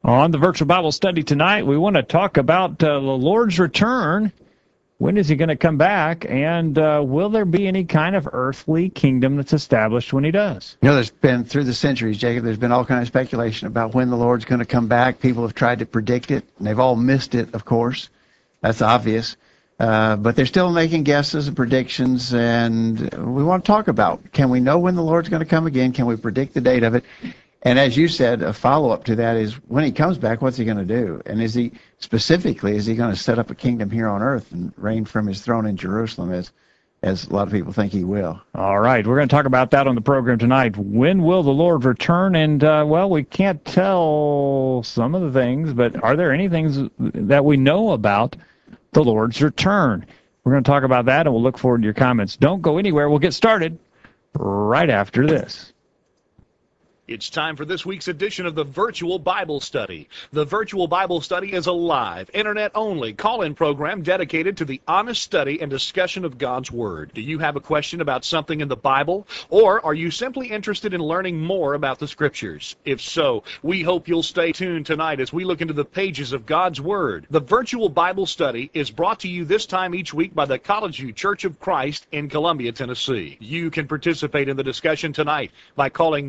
On the virtual Bible study tonight, we want to talk about the Lord's return. When is he going to come back? And will there be any kind of earthly kingdom that's established when he does? You know, there's been, through the centuries, Jacob, there's been all kinds of speculation about when the Lord's going to come back. People have tried to predict it, and they've all missed it, of course. That's obvious. But they're still making guesses and predictions, and we want to talk about, can we know when the Lord's going to come again? Can we predict the date of it? And as you said, a follow-up to that is, when he comes back, what's he going to do? And is he going to set up a kingdom here on earth and reign from his throne in Jerusalem, as a lot of people think he will? All right, we're going to talk about that on the program tonight. When will the Lord return? And, well, we can't tell some of the things, but are there any things that we know about the Lord's return? We're going to talk about that, and we'll look forward to your comments. Don't go anywhere. We'll get started right after this. It's time for this week's edition of the Virtual Bible Study. The Virtual Bible Study is a live, internet-only call-in program dedicated to the honest study and discussion of God's Word. Do you have a question about something in the Bible? Or are you simply interested in learning more about the Scriptures? If so, we hope you'll stay tuned tonight as we look into the pages of God's Word. The Virtual Bible Study is brought to you this time each week by the College View Church of Christ in Columbia, Tennessee. You can participate in the discussion tonight by calling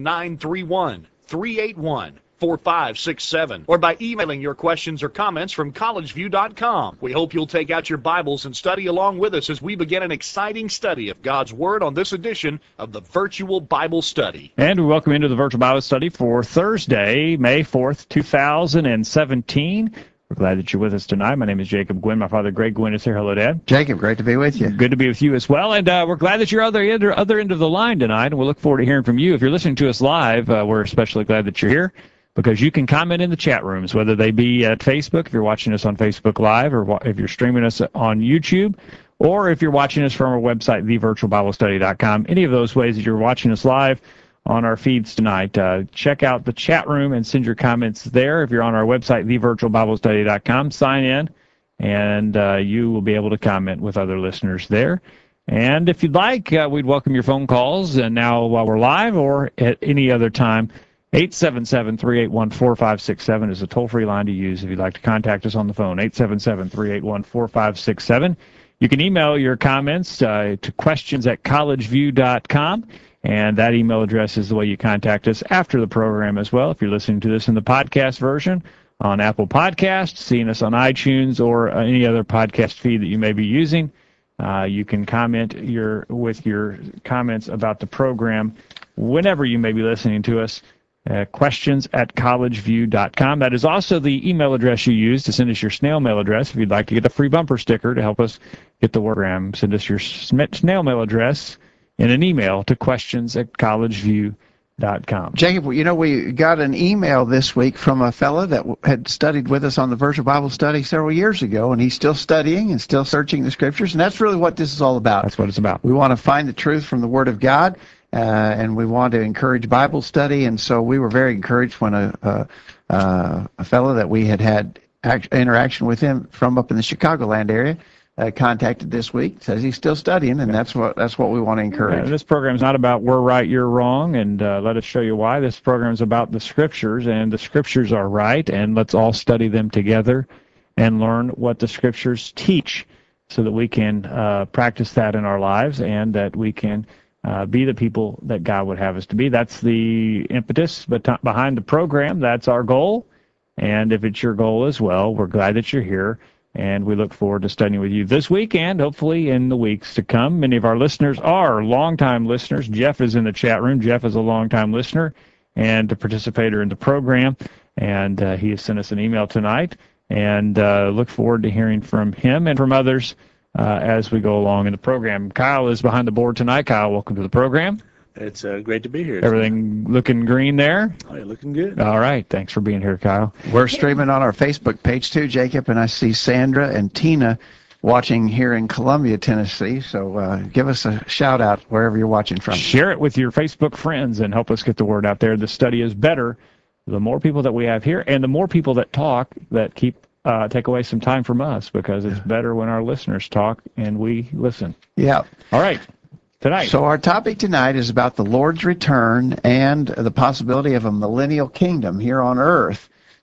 931-381-4567 or by emailing your questions or comments from collegeview.com. We hope you'll take out your Bibles and study along with us as we begin an exciting study of God's Word on this edition of the Virtual Bible Study. And we welcome you into the Virtual Bible Study for Thursday, May 4th, 2017. We're glad that you're with us tonight. My name is Jacob Gwynn. My father, Greg Gwynn, is here. Hello, Dad. Jacob, great to be with you. Good to be with you as well. And we're glad that you're other end of the line tonight, and we'll look forward to hearing from you. If you're listening to us live, we're especially glad that you're here because you can comment in the chat rooms, whether they be at Facebook, if you're watching us on Facebook Live, or if you're streaming us on YouTube, or if you're watching us from our website, thevirtualbiblestudy.com. Any of those ways that you're watching us live on our feeds tonight. Check out the chat room and send your comments there. If you're on our website, thevirtualbiblestudy.com, sign in, and you will be able to comment with other listeners there. And if you'd like, we'd welcome your phone calls, and now while we're live or at any other time. 877-381-4567 is a toll-free line to use if you'd like to contact us on the phone, 877-381-4567. You can email your comments to questions@collegeview.com. And that email address is the way you contact us after the program as well. If you're listening to this in the podcast version on Apple Podcasts, seeing us on iTunes, or any other podcast feed that you may be using, you can comment with your comments about the program whenever you may be listening to us. Questions@collegeview.com. That is also the email address you use to send us your snail mail address. If you'd like to get a free bumper sticker to help us get the program, send us your snail mail address in an email to questions@collegeview.com. Jacob, you know, we got an email this week from a fellow that had studied with us on the Virtual Bible Study several years ago, and he's still studying and still searching the Scriptures, and that's really what this is all about. That's what it's about. We want to find the truth from the Word of God, and we want to encourage Bible study, and so we were very encouraged when a fellow that we had interaction with him from up in the Chicagoland area contacted this week, says he's still studying, and that's what we want to encourage. This program is not about we're right, you're wrong, and let us show you why. This program is about the Scriptures, and the Scriptures are right, and let's all study them together and learn what the Scriptures teach so that we can practice that in our lives and that we can be the people that God would have us to be. That's the impetus behind the program. That's our goal, and if it's your goal as well, we're glad that you're here. And we look forward to studying with you this week and hopefully in the weeks to come. Many of our listeners are longtime listeners. Jeff is in the chat room. Jeff is a longtime listener and a participator in the program. And he has sent us an email tonight. And look forward to hearing from him and from others as we go along in the program. Kyle is behind the board tonight. Kyle, welcome to the program. It's great to be here. Everything looking green there? Oh, you're looking good. All right. Thanks for being here, Kyle. We're streaming on our Facebook page too, Jacob, and I see Sandra and Tina watching here in Columbia, Tennessee. So give us a shout out wherever you're watching from. Share it with your Facebook friends and help us get the word out there. The study is better the more people that we have here and the more people that talk that take away some time from us, because it's better when our listeners talk and we listen. Yeah. All right. Tonight. So our topic tonight is about the Lord's return and the possibility of a millennial kingdom here on earth.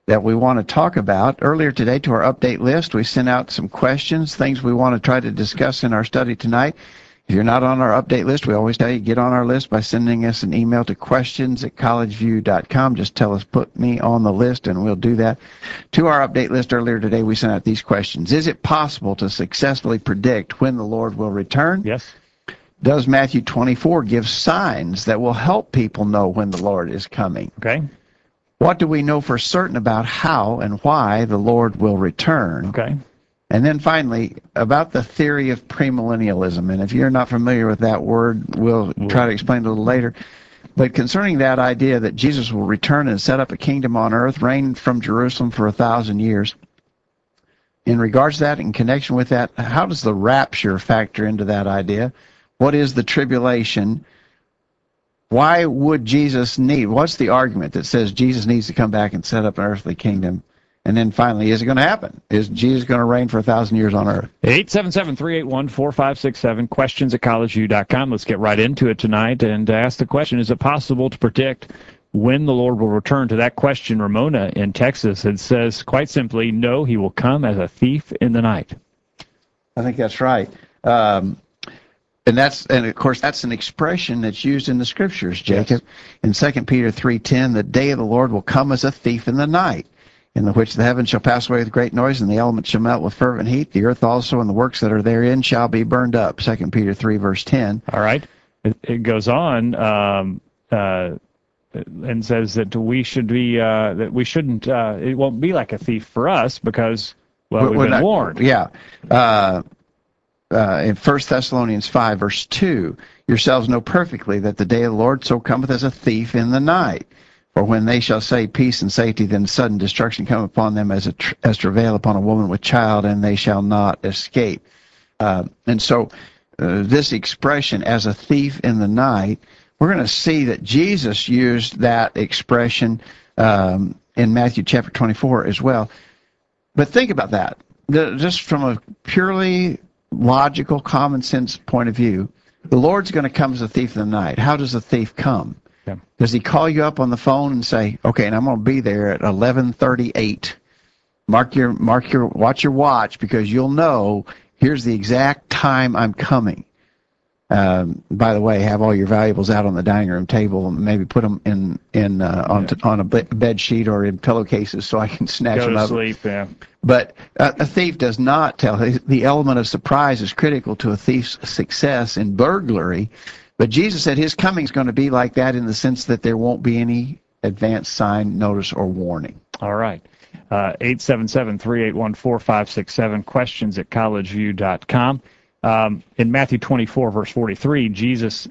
that we want to talk about. Earlier today to our update list, we sent out some questions, things we want to try to discuss in our study tonight. If you're not on our update list, we always tell you get on our list by sending us an email to questions@collegeview.com. Just tell us, put me on the list, and we'll do that. To our update list earlier today, we sent out these questions. Is it possible to successfully predict when the Lord will return? Yes. Does Matthew 24 give signs that will help people know when the Lord is coming? Okay. What do we know for certain about how and why the Lord will return? Okay. And then finally, about the theory of premillennialism. And if you're not familiar with that word, we'll try to explain it a little later. But concerning that idea that Jesus will return and set up a kingdom on earth, reign from Jerusalem for 1,000 years, in regards to that, in connection with that, how does the rapture factor into that idea? What is the tribulation? Why would Jesus need, what's the argument that says Jesus needs to come back and set up an earthly kingdom? And then finally, is it going to happen? Is Jesus going to reign for 1,000 years on earth? 877-381-4567, questions@collegeview.com. Let's get right into it tonight and ask the question, is it possible to predict when the Lord will return? To that question, Ramona in Texas, it says quite simply, no, he will come as a thief in the night. I think that's right. And of course, that's an expression that's used in the scriptures, Jacob. Yes. In 2 Peter 3:10, the day of the Lord will come as a thief in the night, in the which the heavens shall pass away with great noise, and the elements shall melt with fervent heat. The earth also and the works that are therein shall be burned up. 2 Peter 3, verse 10. All right. It goes on and says that we should be, that we shouldn't, it won't be like a thief for us because, well, we've been warned. Yeah. In 1 Thessalonians 5, verse 2, yourselves know perfectly that the day of the Lord so cometh as a thief in the night. For when they shall say peace and safety, then sudden destruction come upon them as travail upon a woman with child, and they shall not escape. And so this expression, as a thief in the night, we're going to see that Jesus used that expression in Matthew chapter 24 as well. But think about that. Just from a purely logical, common sense point of view, the Lord's going to come as a thief in the night. How does a thief come? Yeah. Does he call you up on the phone and say, okay, and I'm going to be there at 11:38. Watch your watch, because you'll know here's the exact time I'm coming. By the way, have all your valuables out on the dining room table, and maybe put them on a bed sheet or in pillowcases so I can snatch them up. Go to sleep, yeah. But a thief does not tell. The element of surprise is critical to a thief's success in burglary. But Jesus said his coming is going to be like that, in the sense that there won't be any advance sign, notice, or warning. All right. 877-381-4567, questions@collegeview.com. In Matthew 24, verse 43, Jesus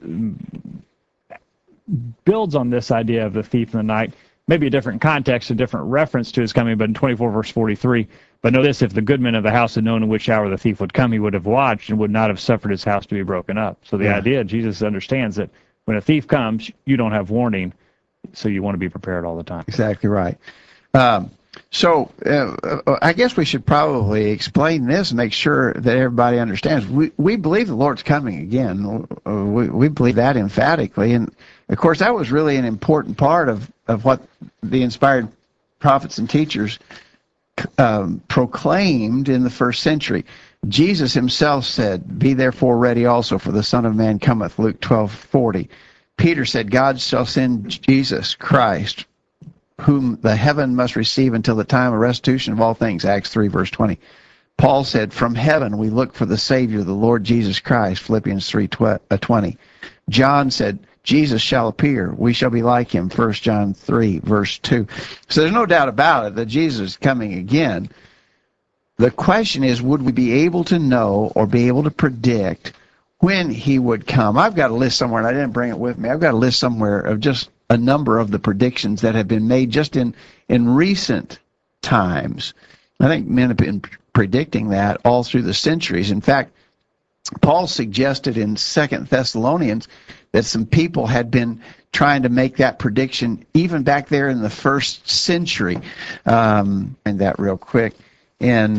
builds on this idea of the thief in the night, maybe a different context, a different reference to his coming, but in 24, verse 43, but know this, if the good man of the house had known in which hour the thief would come, he would have watched and would not have suffered his house to be broken up. So the idea, Jesus understands that when a thief comes, you don't have warning, so you want to be prepared all the time. Exactly right. So I guess we should probably explain this and make sure that everybody understands. We believe the Lord's coming again. We believe that emphatically. And, of course, that was really an important part of what the inspired prophets and teachers proclaimed in the first century. Jesus himself said, be therefore ready also, for the Son of Man cometh, Luke 12:40. Peter said, God shall send Jesus Christ, whom the heaven must receive until the time of restitution of all things, Acts 3, verse 20. Paul said, from heaven we look for the Savior, the Lord Jesus Christ, Philippians 3:20. John said, Jesus shall appear, we shall be like him, 1 John 3, verse 2. So there's no doubt about it that Jesus is coming again. The question is, would we be able to know or be able to predict when he would come? I've got a list somewhere, and I didn't bring it with me. I've got a list somewhere of just a number of the predictions that have been made just in recent times. I think men have been predicting that all through the centuries. In fact, Paul suggested in 2 Thessalonians that some people had been trying to make that prediction even back there in the first century. And that real quick. In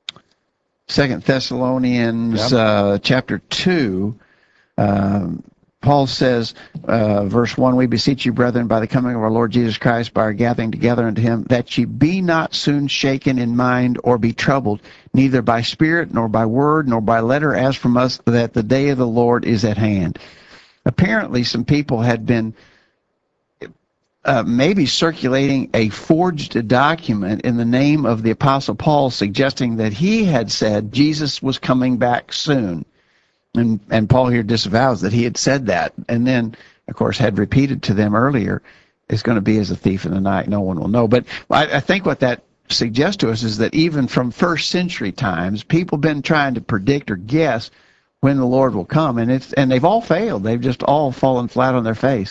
2 Thessalonians chapter 2, Paul says, verse 1, we beseech you, brethren, by the coming of our Lord Jesus Christ, by our gathering together unto him, that ye be not soon shaken in mind or be troubled, neither by spirit, nor by word, nor by letter, as from us, that the day of the Lord is at hand. Apparently, some people had been maybe circulating a forged document in the name of the Apostle Paul, suggesting that he had said Jesus was coming back soon. And Paul here disavows that he had said that, and then, of course, had repeated to them earlier, it's going to be as a thief in the night, no one will know. But I think what that suggests to us is that even from first century times, people have been trying to predict or guess when the Lord will come, and they've all failed. They've just all fallen flat on their face.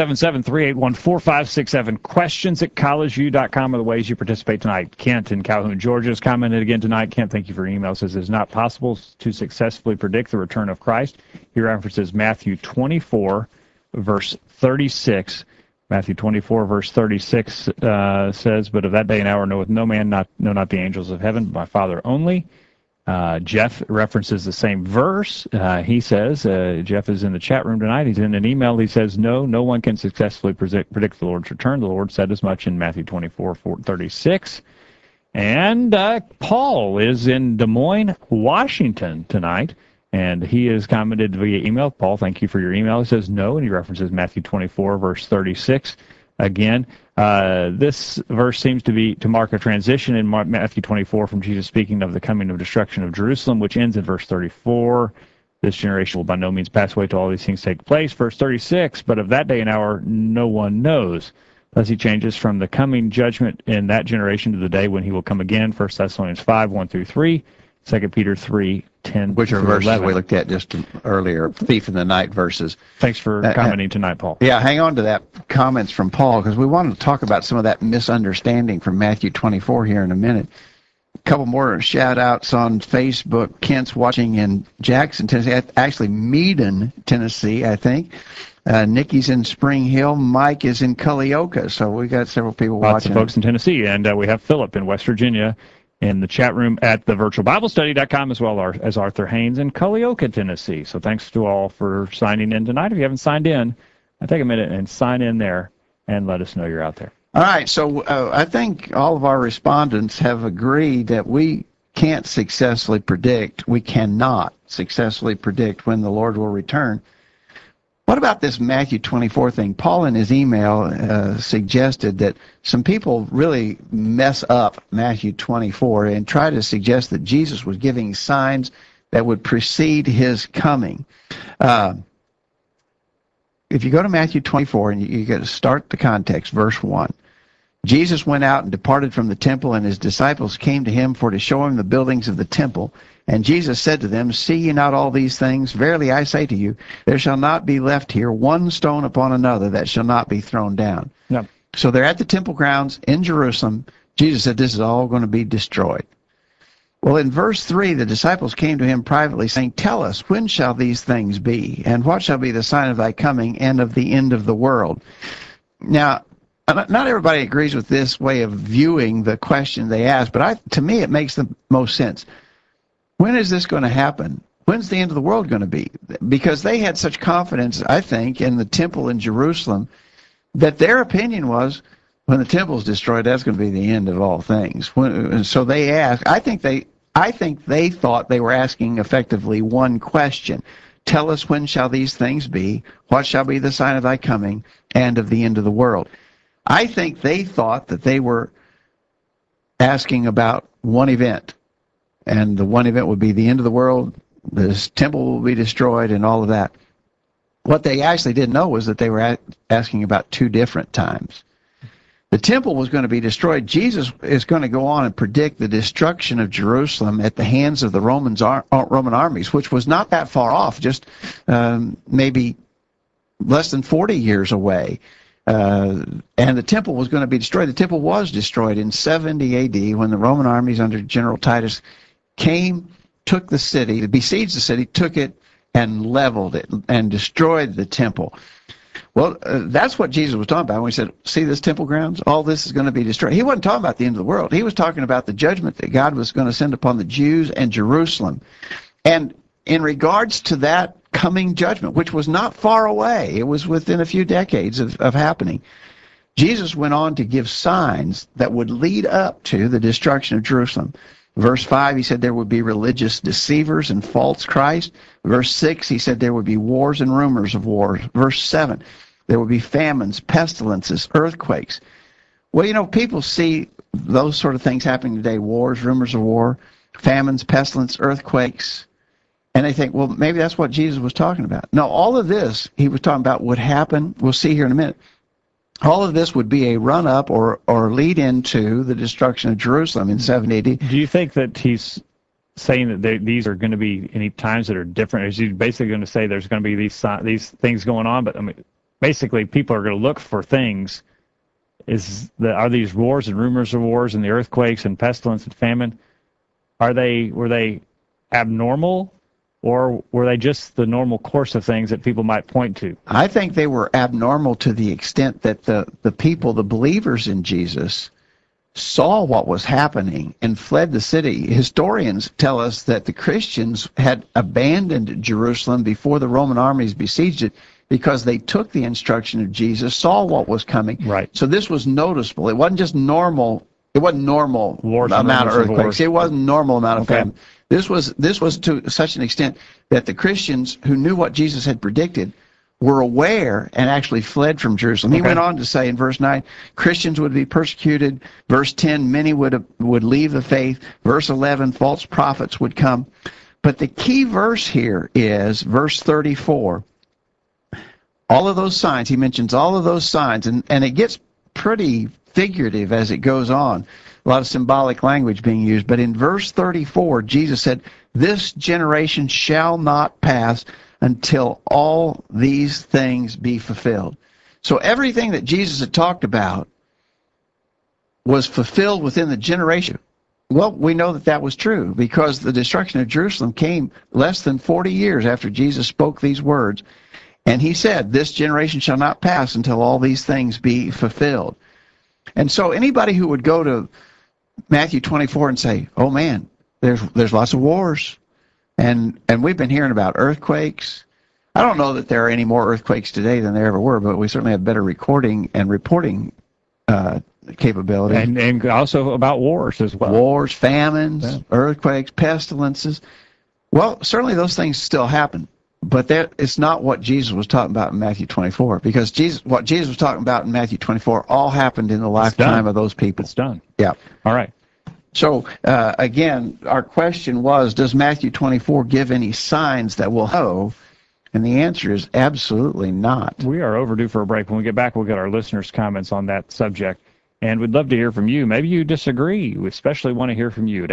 877-381-4567. Questions at collegeview.com are the ways you participate tonight. Kent in Calhoun, Georgia has commented again tonight. Kent, thank you for your email. Says it's not possible to successfully predict the return of Christ. He references Matthew 24, verse 36. Matthew 24, verse 36 says, but of that day and hour knoweth no man, not the angels of heaven, but my Father only. Jeff references the same verse. He says, Jeff is in the chat room tonight. He's in an email. He says, no one can successfully predict the Lord's return. The Lord said as much in Matthew 24:36. And Paul is in Des Moines, Washington tonight, and he has commented via email. Paul, thank you for your email. He says no, and he references Matthew 24, verse 36. Again, this verse seems to mark a transition in Matthew 24 from Jesus speaking of the coming of destruction of Jerusalem, which ends in verse 34. This generation will by no means pass away till all these things take place. Verse 36, but of that day and hour no one knows. Thus he changes from the coming judgment in that generation to the day when he will come again. 1 Thessalonians 5, 1-3, 2 Peter 3, 10 Which are verses 11. we looked at just earlier, thief in the night verses. Thanks for commenting tonight, Paul. Yeah, hang on to that comments from Paul, because we wanted to talk about some of that misunderstanding from Matthew 24 here in a minute. A couple more shout-outs on Facebook. Kent's watching in Jackson, Tennessee. Actually, Meaden, Tennessee, I think. Nikki's in Spring Hill. Mike is in Culleoka. So we got several people watching. Lots of folks in Tennessee. And we have Philip in West Virginia in the chat room at thevirtualbiblestudy.com, as well as Arthur Haynes in Culleoka, Tennessee. So thanks to all for signing in tonight. If you haven't signed in, take a minute and sign in there and let us know you're out there. All right. So I think all of our respondents have agreed that we can't successfully predict, we cannot successfully predict when the Lord will return. What about this Matthew 24 thing? Paul in his email suggested that some people really mess up Matthew 24 and try to suggest that Jesus was giving signs that would precede his coming. If you go to Matthew 24 and you got to start the context, verse 1. Jesus went out and departed from the temple, and his disciples came to him for to show him the buildings of the temple. And Jesus said to them, see ye not all these things? Verily I say to you, there shall not be left here one stone upon another that shall not be thrown down. Yep. So they're at the temple grounds in Jerusalem. Jesus said this is all going to be destroyed. Well, in verse 3, the disciples came to him privately, saying, tell us, when shall these things be? And what shall be the sign of thy coming and of the end of the world? Now, not everybody agrees with this way of viewing the question they ask, but to me it makes the most sense. When is this going to happen? When's the end of the world going to be? Because they had such confidence, I think, in the temple in Jerusalem, that their opinion was, when the temple's destroyed, that's going to be the end of all things. And so they asked, I think they thought they were asking effectively one question. Tell us, when shall these things be? What shall be the sign of thy coming and of the end of the world? I think they thought that they were asking about one event, and the one event would be the end of the world, this temple will be destroyed, and all of that. What they actually didn't know was that they were asking about two different times. The temple was going to be destroyed. Jesus is going to go on and predict the destruction of Jerusalem at the hands of the Roman armies, which was not that far off, just maybe less than 40 years away. And the temple was going to be destroyed. The temple was destroyed in 70 A.D. when the Roman armies under General Titus came, took the city, besieged the city, took it, and leveled it, and destroyed the temple. Well, that's what Jesus was talking about when he said, see this temple grounds? All this is going to be destroyed. He wasn't talking about the end of the world. He was talking about the judgment that God was going to send upon the Jews and Jerusalem. And in regards to that coming judgment, which was not far away. It was within a few decades of happening. Jesus went on to give signs that would lead up to the destruction of Jerusalem. Verse 5, he said there would be religious deceivers and false Christ. Verse 6, he said there would be wars and rumors of wars. Verse 7, there would be famines, pestilences, earthquakes. Well, you know, people see those sort of things happening today, wars, rumors of war, famines, pestilence, earthquakes, and they think, well, maybe that's what Jesus was talking about. No, all of this he was talking about would happen. We'll see here in a minute. All of this would be a run-up or lead into the destruction of Jerusalem in 70 AD. Do you think that he's saying that these are going to be any times that are different? Is he basically going to say there's going to be these things going on? But I mean, basically, people are going to look for things. Are these wars and rumors of wars and the earthquakes and pestilence and famine? Were they abnormal? Or were they just the normal course of things that people might point to? I think they were abnormal to the extent that the people, the believers in Jesus, saw what was happening and fled the city. Historians tell us that the Christians had abandoned Jerusalem before the Roman armies besieged it because they took the instruction of Jesus, saw what was coming. Right. So this was noticeable. It wasn't just normal. It wasn't normal Wars amount of wars. earthquakes. It wasn't normal amount of Okay. famine. This was to such an extent that the Christians who knew what Jesus had predicted were aware and actually fled from Jerusalem. He Okay. went on to say in verse 9, Christians would be persecuted. Verse 10, many would leave the faith. Verse 11, false prophets would come. But the key verse here is verse 34. All of those signs, he mentions all of those signs, and it gets pretty figurative as it goes on. A lot of symbolic language being used. But in verse 34, Jesus said, this generation shall not pass until all these things be fulfilled. So everything that Jesus had talked about was fulfilled within the generation. Well, we know that that was true because the destruction of Jerusalem came less than 40 years after Jesus spoke these words. And he said, this generation shall not pass until all these things be fulfilled. And so anybody who would go to Matthew 24 and say, oh man, there's lots of wars. And we've been hearing about earthquakes. I don't know that there are any more earthquakes today than there ever were, but we certainly have better recording and reporting capability. And also about wars as well. Wars, famines, earthquakes, pestilences. Well, certainly those things still happen. But it's not what Jesus was talking about in Matthew 24, because what Jesus was talking about in Matthew 24 all happened in the lifetime of those people. It's done. Yeah. All right. So, again, our question was, does Matthew 24 give any signs that we'll know? And the answer is absolutely not. We are overdue for a break. When we get back, we'll get our listeners' comments on that subject. And we'd love to hear from you. Maybe you disagree. We especially want to hear from you at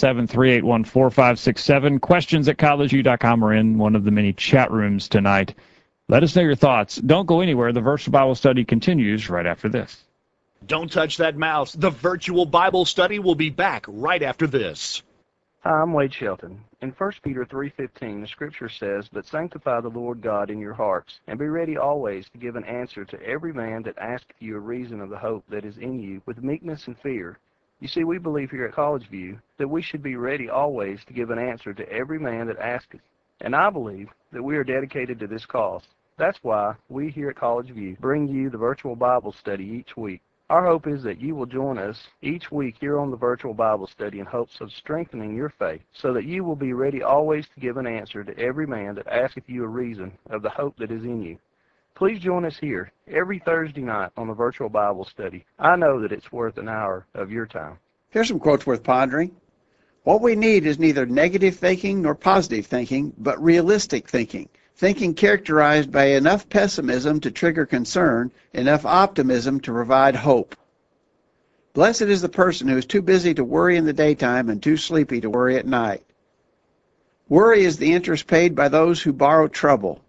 877-381-4567. Questions at collegeview.com or in one of the many chat rooms tonight. Let us know your thoughts. Don't go anywhere. The Virtual Bible Study continues right after this. Don't touch that mouse. The Virtual Bible Study will be back right after this. Hi, I'm Wade Shelton. In 1 Peter 3:15, the Scripture says, "But sanctify the Lord God in your hearts, and be ready always to give an answer to every man that asketh you a reason of the hope that is in you, with meekness and fear." You see, we believe here at College View that we should be ready always to give an answer to every man that asketh. And I believe that we are dedicated to this cause. That's why we here at College View bring you the Virtual Bible Study each week. Our hope is that you will join us each week here on the Virtual Bible Study in hopes of strengthening your faith, so that you will be ready always to give an answer to every man that asketh you a reason of the hope that is in you. Please join us here every Thursday night on the Virtual Bible Study. I know that it's worth an hour of your time. Here's some quotes worth pondering. What we need is neither negative thinking nor positive thinking, but realistic thinking. Thinking characterized by enough pessimism to trigger concern, enough optimism to provide hope. Blessed is the person who is too busy to worry in the daytime and too sleepy to worry at night. Worry is the interest paid by those who borrow trouble.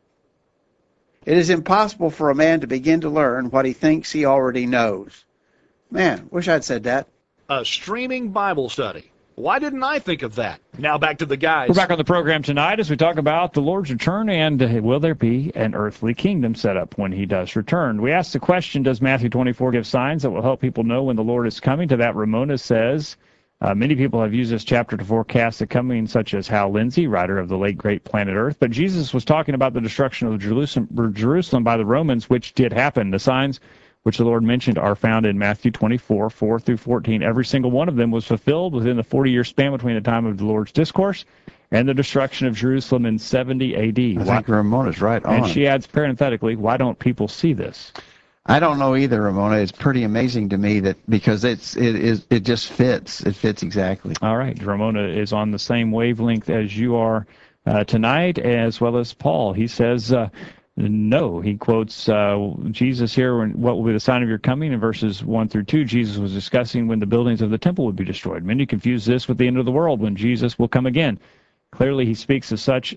It is impossible for a man to begin to learn what he thinks he already knows. Man, wish I'd said that. A streaming Bible study. Why didn't I think of that? Now back to the guys. We're back on the program tonight as we talk about the Lord's return and will there be an earthly kingdom set up when he does return. We asked the question, does Matthew 24 give signs that will help people know when the Lord is coming? To that, Ramona says, Many people have used this chapter to forecast the coming, such as Hal Lindsey, writer of the late great Planet Earth. But Jesus was talking about the destruction of Jerusalem by the Romans, which did happen. The signs which the Lord mentioned are found in Matthew 24, 4 through 14. Every single one of them was fulfilled within the 40-year span between the time of the Lord's discourse and the destruction of Jerusalem in 70 A.D. I think Ramona's right on. And she adds parenthetically, why don't people see this? I don't know either, Ramona. It's pretty amazing to me that because it just fits. It fits exactly. All right. Ramona is on the same wavelength as you are tonight, as well as Paul. He says, no. He quotes Jesus here, what will be the sign of your coming? In verses 1 through 2, Jesus was discussing when the buildings of the temple would be destroyed. Many confuse this with the end of the world, when Jesus will come again. Clearly, he speaks of such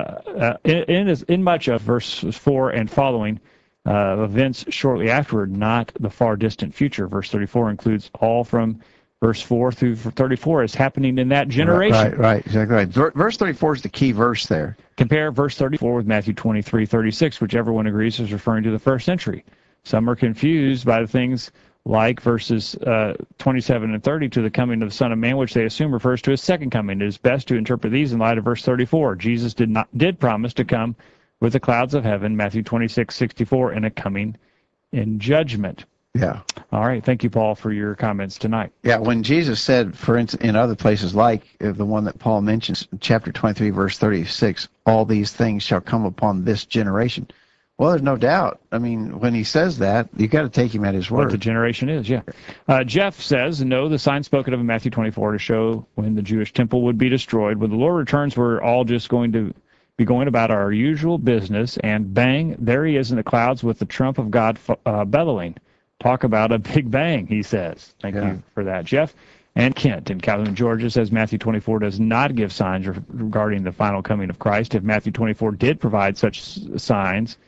in much of verse 4 and following, events shortly afterward, not the far distant future. Verse 34 includes all from verse 4 through 34 as happening in that generation. Right, exactly right. Verse 34 is the key verse there. Compare verse 34 with Matthew 23:36, which everyone agrees is referring to the first century. Some are confused by the things like verses 27 and 30 to the coming of the Son of Man, which they assume refers to his second coming. It is best to interpret these in light of verse 34. Jesus did promise to come with the clouds of heaven, Matthew 26:64, and a coming in judgment. Yeah. All right. Thank you, Paul, for your comments tonight. Yeah, when Jesus said, for instance, in other places like the one that Paul mentions, chapter 23, verse 36, all these things shall come upon this generation. Well, there's no doubt. I mean, when he says that, you got to take him at his word. What the generation is, yeah. Jeff says, no, the sign spoken of in Matthew 24 to show when the Jewish temple would be destroyed. When the Lord returns, we're all just going to be going about our usual business, and bang, there he is in the clouds with the trump of God bellowing. Talk about a big bang, he says. Thank you for that, Jeff. And Kent in Calhoun, Georgia, says Matthew 24 does not give signs regarding the final coming of Christ. If Matthew 24 did provide such signs,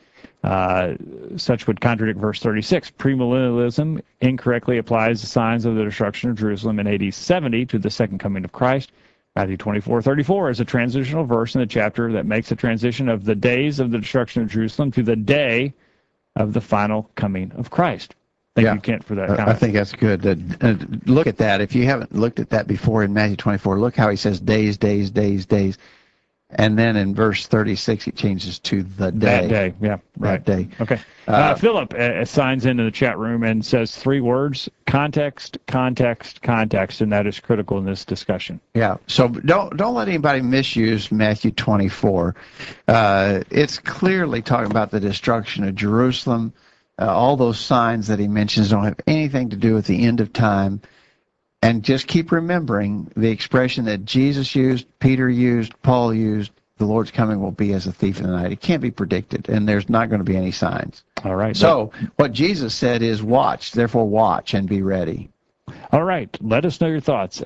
such would contradict verse 36. Premillennialism incorrectly applies the signs of the destruction of Jerusalem in AD 70 to the second coming of Christ. Matthew 24:34 is a transitional verse in the chapter that makes a transition of the days of the destruction of Jerusalem to the day of the final coming of Christ. Thank you, Kent, for that comment. I think that's good. Look at that. If you haven't looked at that before in Matthew 24, look how he says days, days, days, days. And then in verse 36, he changes to the day. That day, yeah. Right. That day. Okay. Philip signs into the chat room and says 3 words, context, context, context, and that is critical in this discussion. Yeah. So don't let anybody misuse Matthew 24. It's clearly talking about the destruction of Jerusalem. All those signs that he mentions don't have anything to do with the end of time. And just keep remembering the expression that Jesus used, Peter used, Paul used, the Lord's coming will be as a thief in the night. It can't be predicted, and there's not going to be any signs. All right. So what Jesus said is watch, therefore watch and be ready. All right. Let us know your thoughts.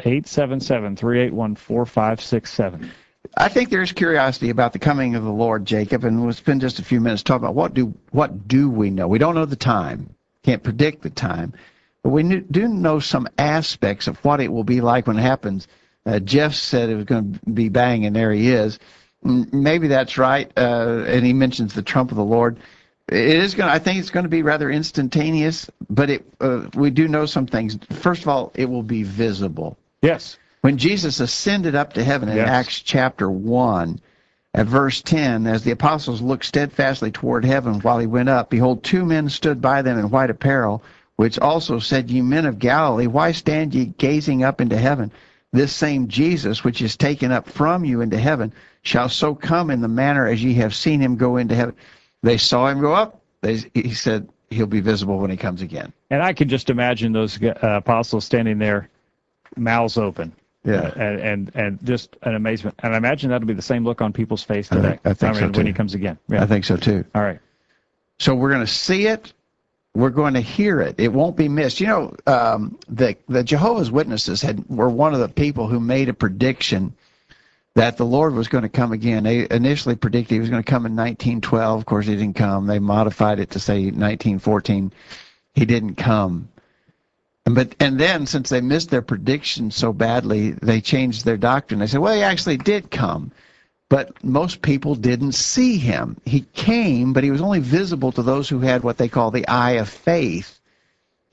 877-381-4567. I think there's curiosity about the coming of the Lord, Jacob, and we'll spend just a few minutes talking about what do we know. We don't know the time, can't predict the time, but we do know some aspects of what it will be like when it happens. Jeff said it was going to be bang, and there he is. Maybe that's right, and he mentions the trump of the Lord. It is going. I think it's going to be rather instantaneous, but we do know some things. First of all, it will be visible. Yes. When Jesus ascended up to heaven in Acts chapter 1, at verse 10, as the apostles looked steadfastly toward heaven while he went up, behold, 2 men stood by them in white apparel, which also said, Ye men of Galilee, why stand ye gazing up into heaven? This same Jesus, which is taken up from you into heaven, shall so come in the manner as ye have seen him go into heaven. They saw him go up. He said he'll be visible when he comes again. And I can just imagine those apostles standing there, mouths open. Yeah, and just an amazement. And I imagine that'll be the same look on people's face today. I think so too. When he comes again. Yeah. I think so too. All right. So we're going to see it. We're going to hear it. It won't be missed. You know, the Jehovah's Witnesses were one of the people who made a prediction that the Lord was going to come again. They initially predicted he was going to come in 1912. Of course, he didn't come. They modified it to say 1914. He didn't come. And then, since they missed their prediction so badly, they changed their doctrine. They said, well, he actually did come, but most people didn't see him. He came, but he was only visible to those who had what they call the eye of faith.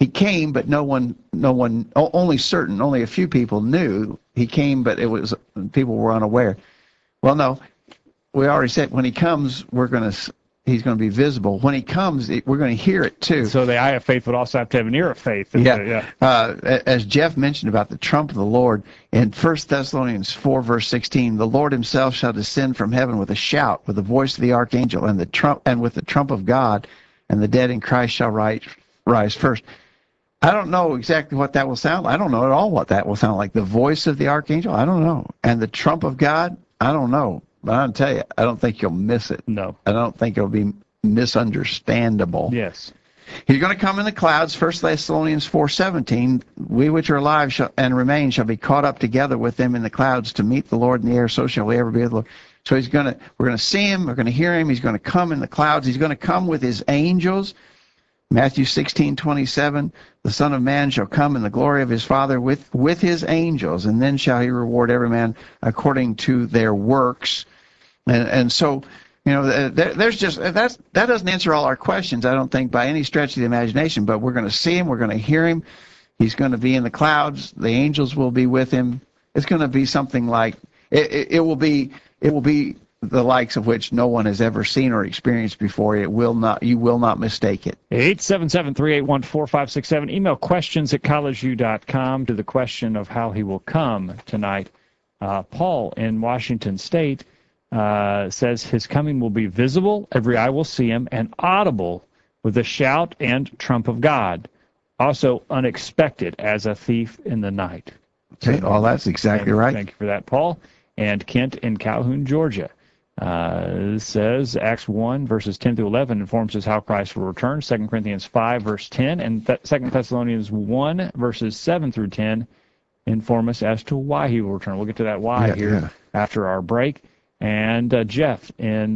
he came, but only a few people knew he came, but people were unaware. Well, no, we already said when he comes, he's going to be visible. When he comes, we're going to hear it too. So the eye of faith would also have to have an ear of faith. Yeah. As Jeff mentioned about the trump of the Lord, in 1 Thessalonians 4, verse 16, the Lord himself shall descend from heaven with a shout, with the voice of the archangel, and with the trump of God, and the dead in Christ shall rise first. I don't know exactly what that will sound like. I don't know at all what that will sound like. The voice of the archangel? I don't know. And the trump of God? I don't know. But I'll tell you, I don't think you'll miss it. No. I don't think it'll be misunderstandable. Yes. He's going to come in the clouds. 1 Thessalonians 4:17, we which are alive and remain shall be caught up together with them in the clouds to meet the Lord in the air. So shall we ever be with the Lord. So we're going to see him. We're going to hear him. He's going to come in the clouds. He's going to come with his angels. Matthew 16:27, the Son of Man shall come in the glory of his Father with his angels, and then shall he reward every man according to their works. And so, there's just that doesn't answer all our questions, I don't think, by any stretch of the imagination. But we're going to see him. We're going to hear him. He's going to be in the clouds. The angels will be with him. It's going to be something like it will be the likes of which no one has ever seen or experienced before. You will not mistake it. 877-381-4567. Email questions@collegeview.com to the question of how he will come tonight. Paul in Washington State says his coming will be visible, every eye will see him, and audible with a shout and trump of God. Also unexpected as a thief in the night. Okay, well, that's exactly right. Thank you for that, Paul. And Kent in Calhoun, Georgia. Says Acts 1, verses 10 through 11 informs us how Christ will return. 2 Corinthians 5, verse 10, and 2 Thessalonians 1, verses 7 through 10 inform us as to why he will return. We'll get to that why after our break. And Jeff in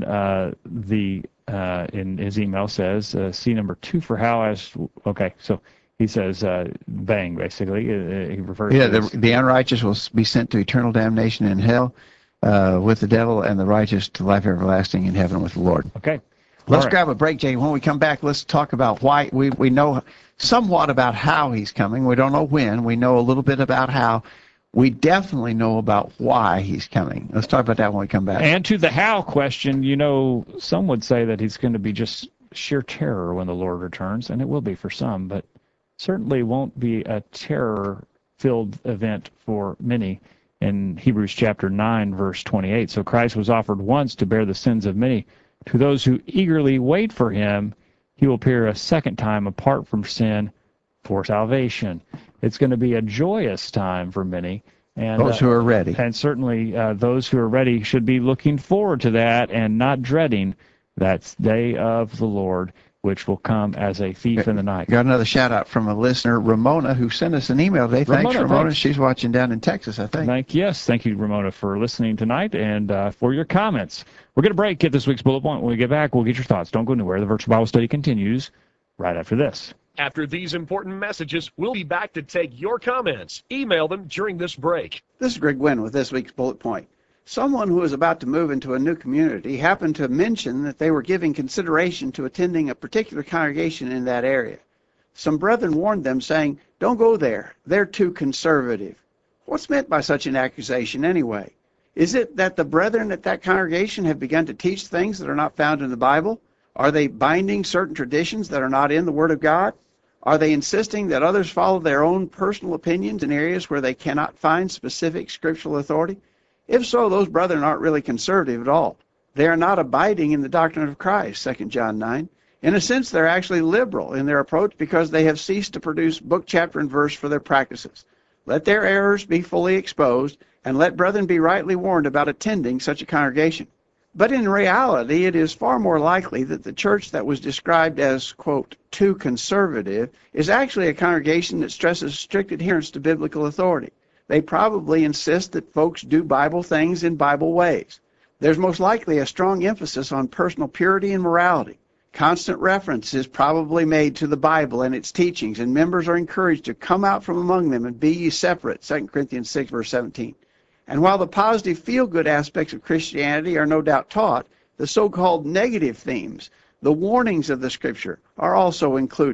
in his email says, C number 2 for how okay, so he says bang, basically. He refers to the unrighteous will be sent to eternal damnation in hell, with the devil, and the righteous to life everlasting in heaven with the Lord. Okay. Let's grab a break, Jay. When we come back, let's talk about why. We know somewhat about how he's coming. We don't know when. We know a little bit about how. We definitely know about why he's coming. Let's talk about that when we come back. And to the how question, some would say that he's going to be just sheer terror when the Lord returns, and it will be for some, but certainly won't be a terror-filled event for many. In Hebrews chapter 9, verse 28. So Christ was offered once to bear the sins of many. To those who eagerly wait for him, he will appear a second time apart from sin for salvation. It's going to be a joyous time for many. And those who are ready. And certainly those who are ready should be looking forward to that and not dreading that day of the Lord, which will come as a thief in the night. Got another shout-out from a listener, Ramona, who sent us an email today. Thanks, Ramona. Thanks. She's watching down in Texas, I think. Thank you, Ramona, for listening tonight and for your comments. We're going to break, get this week's bullet point. When we get back, we'll get your thoughts. Don't go anywhere. The Virtual Bible Study continues right after this. After these important messages, we'll be back to take your comments. Email them during this break. This is Greg Wynn with this week's bullet point. Someone who was about to move into a new community happened to mention that they were giving consideration to attending a particular congregation in that area. Some brethren warned them, saying, "Don't go there. They're too conservative." What's meant by such an accusation anyway? Is it that the brethren at that congregation have begun to teach things that are not found in the Bible? Are they binding certain traditions that are not in the Word of God? Are they insisting that others follow their own personal opinions in areas where they cannot find specific scriptural authority? If so, those brethren aren't really conservative at all. They are not abiding in the doctrine of Christ, 2 John 9. In a sense, they're actually liberal in their approach because they have ceased to produce book, chapter, and verse for their practices. Let their errors be fully exposed, and let brethren be rightly warned about attending such a congregation. But in reality, it is far more likely that the church that was described as, quote, too conservative, is actually a congregation that stresses strict adherence to biblical authority. They probably insist that folks do Bible things in Bible ways. There's most likely a strong emphasis on personal purity and morality. Constant reference is probably made to the Bible and its teachings, and members are encouraged to come out from among them and be ye separate, 2 Corinthians 6, verse 17. And while the positive feel-good aspects of Christianity are no doubt taught, the so-called negative themes, the warnings of the Scripture, are also included.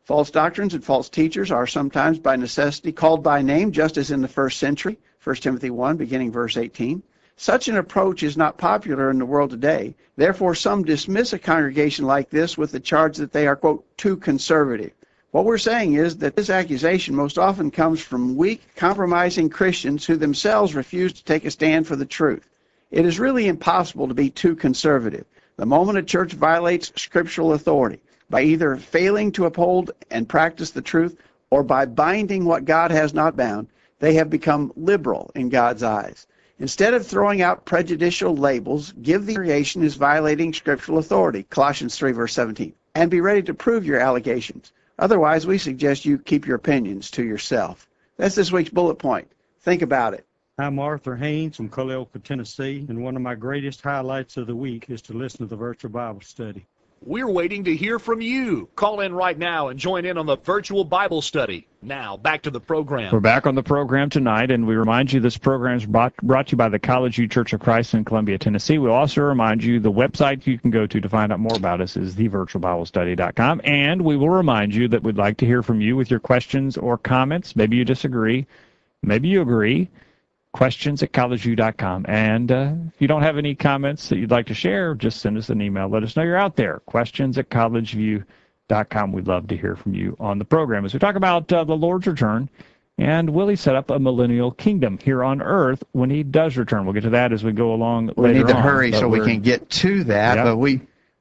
False doctrines and false teachers are sometimes by necessity called by name, just as in the first century, 1 Timothy 1, beginning verse 18. Such an approach is not popular in the world today. Therefore, some dismiss a congregation like this with the charge that they are, quote, too conservative. What we're saying is that this accusation most often comes from weak, compromising Christians who themselves refuse to take a stand for the truth. It is really impossible to be too conservative. The moment a church violates scriptural authority, by either failing to uphold and practice the truth or by binding what God has not bound, they have become liberal in God's eyes. Instead of throwing out prejudicial labels, give the congregation is violating scriptural authority, Colossians 3, verse 17, and be ready to prove your allegations. Otherwise, we suggest you keep your opinions to yourself. That's this week's bullet point. Think about it. I'm Arthur Haynes from Culleoka, Tennessee, and one of my greatest highlights of the week is to listen to the virtual Bible study. We're waiting to hear from you. Call in right now and join in on the virtual Bible study. Now, back to the program. We're back on the program tonight, and we remind you this program is brought to you by the College View Church of Christ in Columbia, Tennessee. We'll also remind you the website you can go to find out more about us is thevirtualbiblestudy.com, and we will remind you that we'd like to hear from you with your questions or comments. Maybe you disagree. Maybe you agree. questions@collegeview.com. And if you don't have any comments that you'd like to share, just send us an email. Let us know you're out there. questions@collegeview.com. We'd love to hear from you on the program as we talk about the Lord's return and will he set up a millennial kingdom here on earth when he does return. We'll get to that as we go along later on. We need to hurry so we can get to that. Yep. But we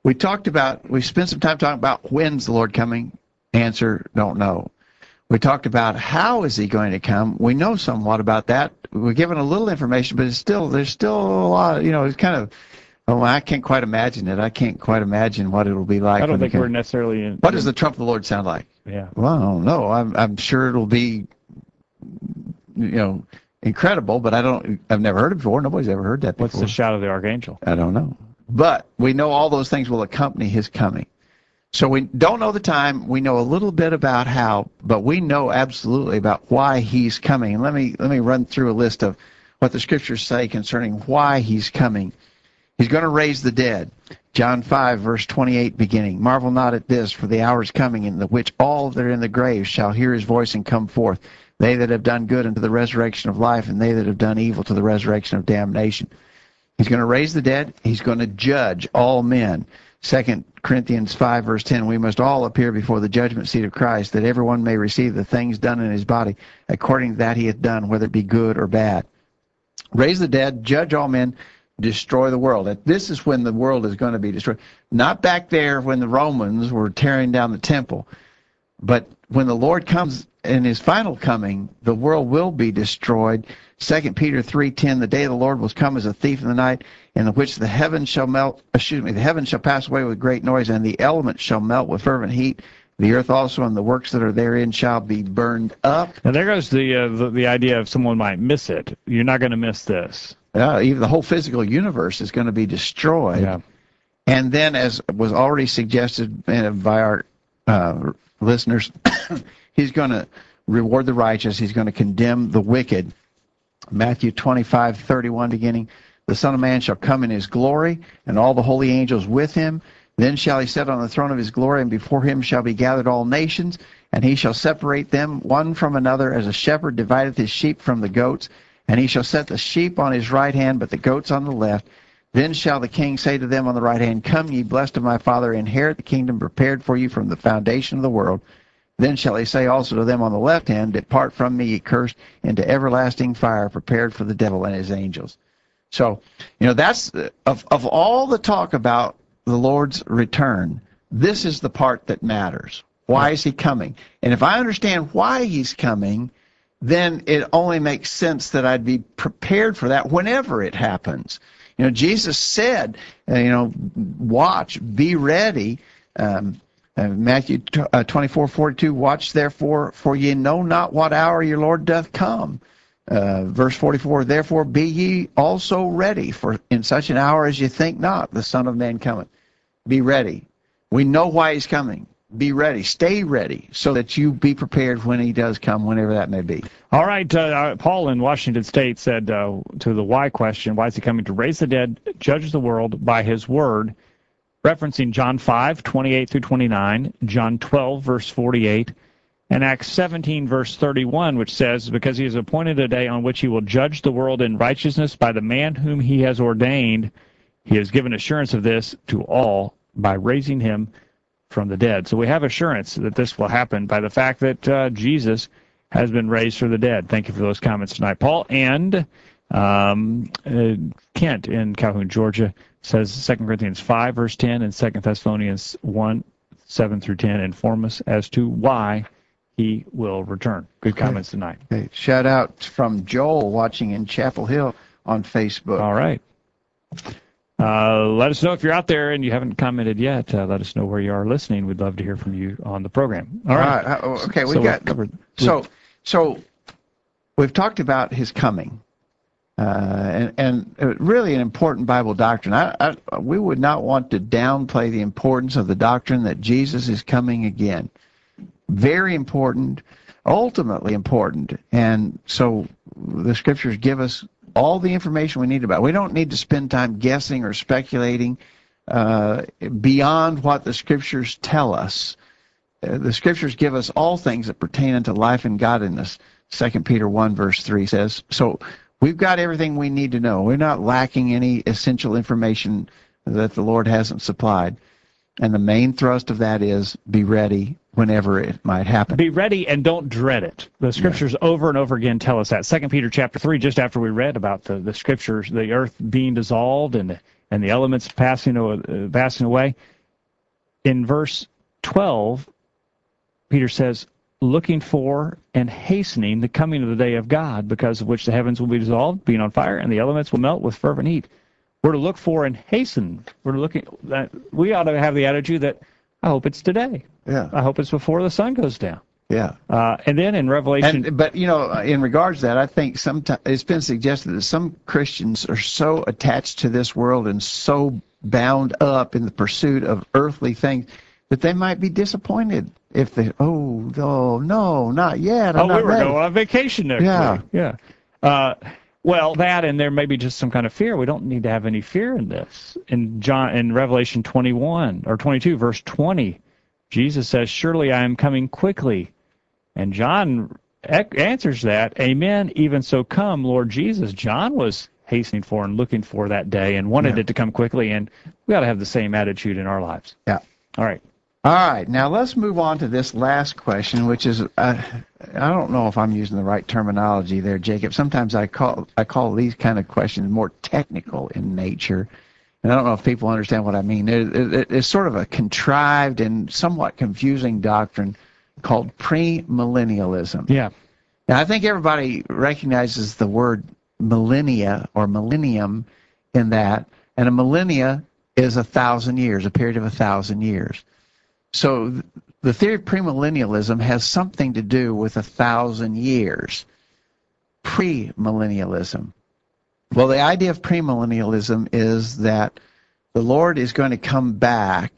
spent some time talking about when's the Lord coming. Answer, don't know. We talked about how is he going to come. We know somewhat about that. We're given a little information, but there's still a lot, it's kind of, I can't quite imagine it. I can't quite imagine what it'll be like. I don't think we're necessarily What does the trump of the Lord sound like? Yeah. Well, I don't know. I'm sure it'll be, incredible, but I've never heard it before. Nobody's ever heard that before. What's the shout of the archangel? I don't know. But we know all those things will accompany his coming. So we don't know the time. We know a little bit about how, but we know absolutely about why he's coming. And let me run through a list of what the scriptures say concerning why he's coming. He's going to raise the dead. John 5, verse 28 beginning. Marvel not at this, for the hour is coming in the which all that are in the grave shall hear his voice and come forth. They that have done good unto the resurrection of life, and they that have done evil to the resurrection of damnation. He's going to raise the dead. He's going to judge all men. 2 Corinthians 5, verse 10, we must all appear before the judgment seat of Christ, that everyone may receive the things done in his body according to that he hath done, whether it be good or bad. Raise the dead, judge all men, destroy the world. This is when the world is going to be destroyed. Not back there when the Romans were tearing down the temple, but when the Lord comes in his final coming, the world will be destroyed. 2 Peter 3:10, the day of the Lord will come as a thief in the night, in the which the heavens shall the heavens shall pass away with great noise, and the elements shall melt with fervent heat. The earth also and the works that are therein shall be burned up. Now there goes the idea of someone might miss it. You're not going to miss this. Even the whole physical universe is going to be destroyed. Yeah. And then, as was already suggested by our listeners, he's going to reward the righteous. He's going to condemn the wicked. Matthew 25:31 beginning, the Son of Man shall come in his glory, and all the holy angels with him. Then shall he sit on the throne of his glory, and before him shall be gathered all nations, and he shall separate them one from another, as a shepherd divideth his sheep from the goats. And he shall set the sheep on his right hand, but the goats on the left. Then shall the king say to them on the right hand, Come ye, blessed of my Father, inherit the kingdom prepared for you from the foundation of the world. Then shall he say also to them on the left hand, Depart from me, ye cursed, into everlasting fire, prepared for the devil and his angels. So, that's, of all the talk about the Lord's return, this is the part that matters. Why is he coming? And if I understand why he's coming, then it only makes sense that I'd be prepared for that whenever it happens. Jesus said, watch, be ready. Matthew 24:42, watch therefore, for ye know not what hour your Lord doth come. Verse 44, therefore be ye also ready, for in such an hour as ye think not, the Son of Man cometh. Be ready. We know why he's coming. Be ready. Stay ready so that you be prepared when he does come, whenever that may be. All right. Paul in Washington State said to the why question, why is he coming? To raise the dead, judge the world by his word. referencing John 5:28 through 29, John 12, verse 48, and Acts 17, verse 31, which says, because he has appointed a day on which he will judge the world in righteousness by the man whom he has ordained, he has given assurance of this to all by raising him from the dead. So we have assurance that this will happen by the fact that Jesus has been raised from the dead. Thank you for those comments tonight, Paul. And Kent in Calhoun, Georgia, says 2 Corinthians 5, verse 10, and 2 Thessalonians 1, 7 through 10 inform us as to why he will return. Good comments tonight. Okay. Shout out from Joel watching in Chapel Hill on Facebook. All right. Let us know if you're out there and you haven't commented yet. Let us know where you are listening. We'd love to hear from you on the program. All right. Okay, we got covered. So we've talked about his coming, and really an important Bible doctrine. We would not want to downplay the importance of the doctrine that Jesus is coming again. Very important, ultimately important. And so the scriptures give us all the information we need about it. We don't need to spend time guessing or speculating beyond what the scriptures tell us. The scriptures give us all things that pertain unto life and godliness. 2 Peter 1, verse 3 says. So we've got everything we need to know. We're not lacking any essential information that the Lord hasn't supplied. And the main thrust of that is be ready whenever it might happen. Be ready and don't dread it. The scriptures over and over again tell us that. 2 Peter chapter 3, just after we read about the scriptures, the earth being dissolved and the elements passing away. In verse 12, Peter says, looking for and hastening the coming of the day of God, because of which the heavens will be dissolved, being on fire, and the elements will melt with fervent heat. We're to look for and hasten. We ought to have the attitude that I hope it's today. Yeah. I hope it's before the sun goes down. Yeah. And then in Revelation... But, in regards to that, I think sometimes it's been suggested that some Christians are so attached to this world and so bound up in the pursuit of earthly things that they might be disappointed if they, no, not yet. we were going on vacation next week. Yeah. Well, that, and there may be just some kind of fear. We don't need to have any fear in this. In Revelation 21 or 22, verse 20, Jesus says, surely I am coming quickly. And John answers that, amen, even so come, Lord Jesus. John was hastening for and looking for that day and wanted it to come quickly, and we ought to have the same attitude in our lives. Yeah. All right. All right, now let's move on to this last question, which is, I don't know if I'm using the right terminology there, Jacob. Sometimes I call these kind of questions more technical in nature, and I don't know if people understand what I mean. It's sort of a contrived and somewhat confusing doctrine called premillennialism. Yeah. Now, I think everybody recognizes the word millennia or millennium in that, and a millennia is 1,000 years, a period of 1,000 years. So the theory of premillennialism has something to do with 1,000 years. Premillennialism. Well, the idea of premillennialism is that the Lord is going to come back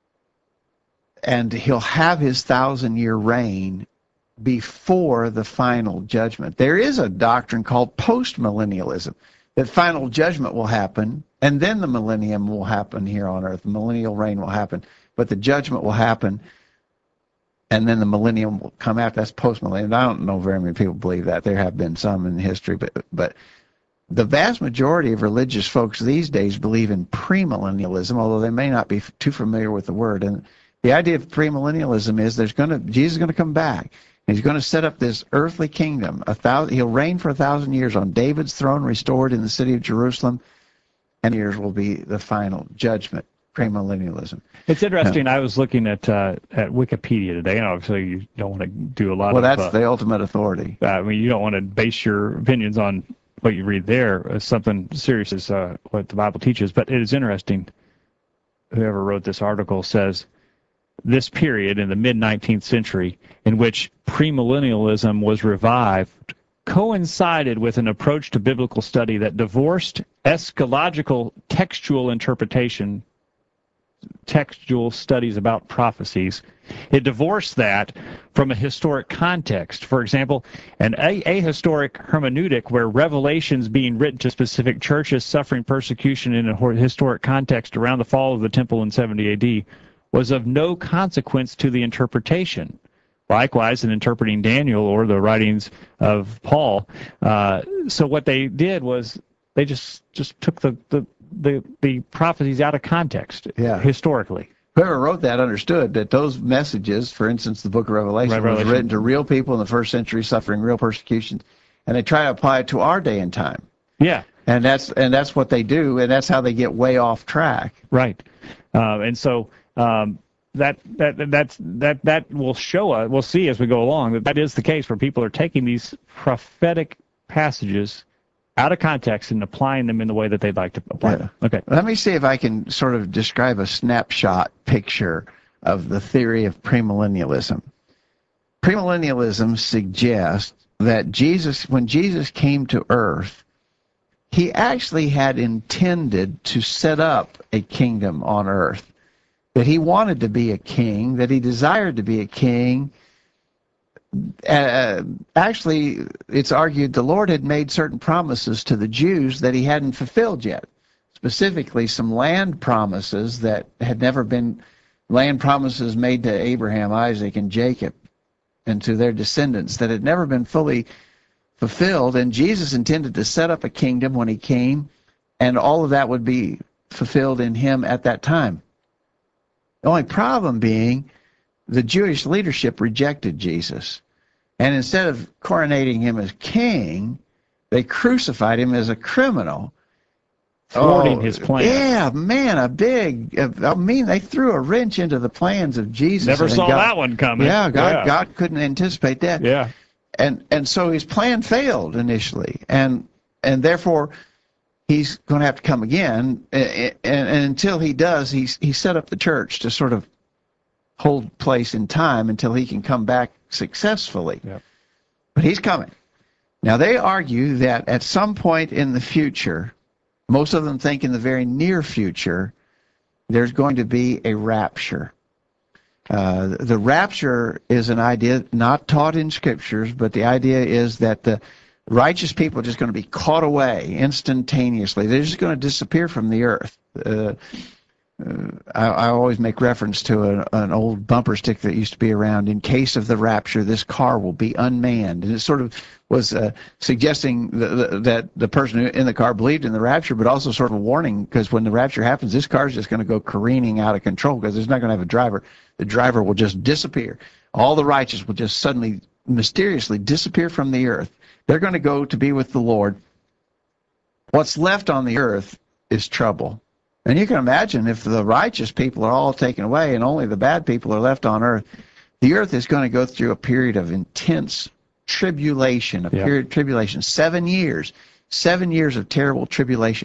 and he'll have his 1,000-year reign before the final judgment. There is a doctrine called postmillennialism, that final judgment will happen, and then the millennium will happen here on earth. The millennial reign will happen. But the judgment will happen, and then the millennium will come after. That's post-millennium. I don't know very many people believe that. There have been some in history, but the vast majority of religious folks these days believe in premillennialism, although they may not be too familiar with the word. And the idea of premillennialism is Jesus is going to come back. He's going to set up this earthly kingdom. He'll reign for 1,000 years on David's throne, restored in the city of Jerusalem, and years will be the final judgment. Premillennialism. It's interesting. I was looking at Wikipedia today, and obviously you don't want to do a lot of... Well, that's the ultimate authority. You don't want to base your opinions on what you read there. Something serious is what the Bible teaches. But it is interesting. Whoever wrote this article says this period in the mid-19th century in which premillennialism was revived coincided with an approach to biblical study that divorced eschatological textual interpretation textual studies about prophecies. It divorced that from a historic context. For example, an ahistoric hermeneutic where revelations being written to specific churches suffering persecution in a historic context around the fall of the temple in 70 AD was of no consequence to the interpretation. Likewise, in interpreting Daniel or the writings of Paul, so what they did was they just took the prophecies out of context historically. Whoever wrote that understood that those messages, for instance, the book of Revelation, was written to real people in the first century suffering real persecution, and they try to apply it to our day and time. Yeah. And that's what they do, and that's how they get way off track. Right. And so that will show us, we'll see as we go along, that is the case where people are taking these prophetic passages out of context and applying them in the way that they'd like to apply them. Okay. Let me see if I can sort of describe a snapshot picture of the theory of premillennialism. Premillennialism suggests that when Jesus came to earth, he actually had intended to set up a kingdom on earth, that he wanted to be a king, that he desired to be a king. Actually, it's argued the Lord had made certain promises to the Jews that he hadn't fulfilled yet. Specifically, some land promises that had never been, land promises made to Abraham, Isaac, and Jacob, and to their descendants that had never been fully fulfilled. And Jesus intended to set up a kingdom when he came, and all of that would be fulfilled in him at that time. The only problem being, the Jewish leadership rejected Jesus. And instead of coronating him as king, they crucified him as a criminal. Thwarting his plan. Yeah, man, they threw a wrench into the plans of Jesus. Never saw that one coming. Yeah, God couldn't anticipate that. Yeah. And so his plan failed initially. And therefore, he's going to have to come again. And until he does, he set up the church to sort of hold place in time until he can come back successfully. Yep. But he's coming. Now, they argue that at some point in the future, most of them think in the very near future, there's going to be a rapture. The rapture is an idea not taught in scriptures, but the idea is that the righteous people are just going to be caught away instantaneously. They're just going to disappear from the earth. I always make reference to an old bumper stick that used to be around. In case of the rapture, this car will be unmanned. And it sort of was suggesting that the person in the car believed in the rapture, but also sort of a warning, because when the rapture happens, this car is just going to go careening out of control because it's not going to have a driver. The driver will just disappear. All the righteous will just suddenly, mysteriously disappear from the earth. They're going to go to be with the Lord. What's left on the earth is trouble. And you can imagine if the righteous people are all taken away and only the bad people are left on earth, the earth is going to go through a period of intense tribulation, period of tribulation, 7 years of terrible tribulation.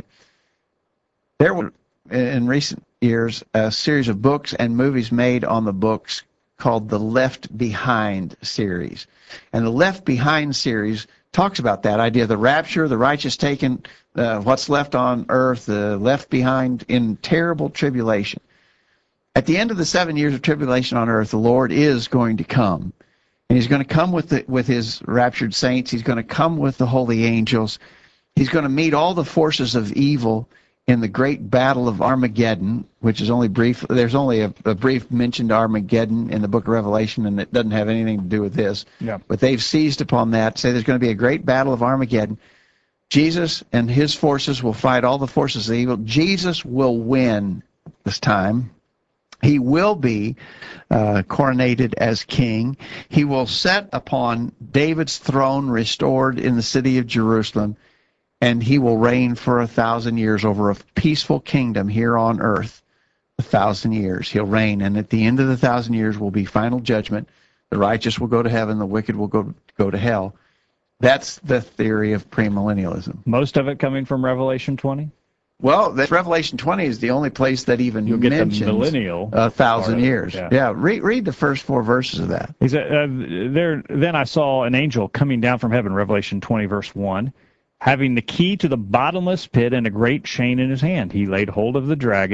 There were, in recent years, a series of books and movies made on the books called the Left Behind series. And the Left Behind series talks about that idea of the rapture, the righteous taken, what's left on earth, the left behind in terrible tribulation. At the end of the 7 years of tribulation on earth, the Lord is going to come. And he's going to come with his raptured saints. He's going to come with the holy angels. He's going to meet all the forces of evil in the great battle of Armageddon, which is only brief. There's only a brief mention to Armageddon in the book of Revelation, and it doesn't have anything to do with this. Yeah. But they've seized upon that, say there's going to be a great battle of Armageddon. Jesus and his forces will fight all the forces of evil. Jesus will win this time. He will be coronated as king. He will set upon David's throne restored in the city of Jerusalem, and he will reign for 1,000 years over a peaceful kingdom here on earth. 1,000 years he'll reign, and at the end of the 1,000 years will be final judgment. The righteous will go to heaven, the wicked will go to hell. That's the theory of premillennialism. Most of it coming from Revelation 20? Well, Revelation 20 is the only place that even You'll get mentions the millennial 1,000 years. Yeah. Read the first 4 verses of that. He said, then I saw an angel coming down from heaven, Revelation 20, verse 1, having the key to the bottomless pit and a great chain in his hand. He laid hold of the dragon,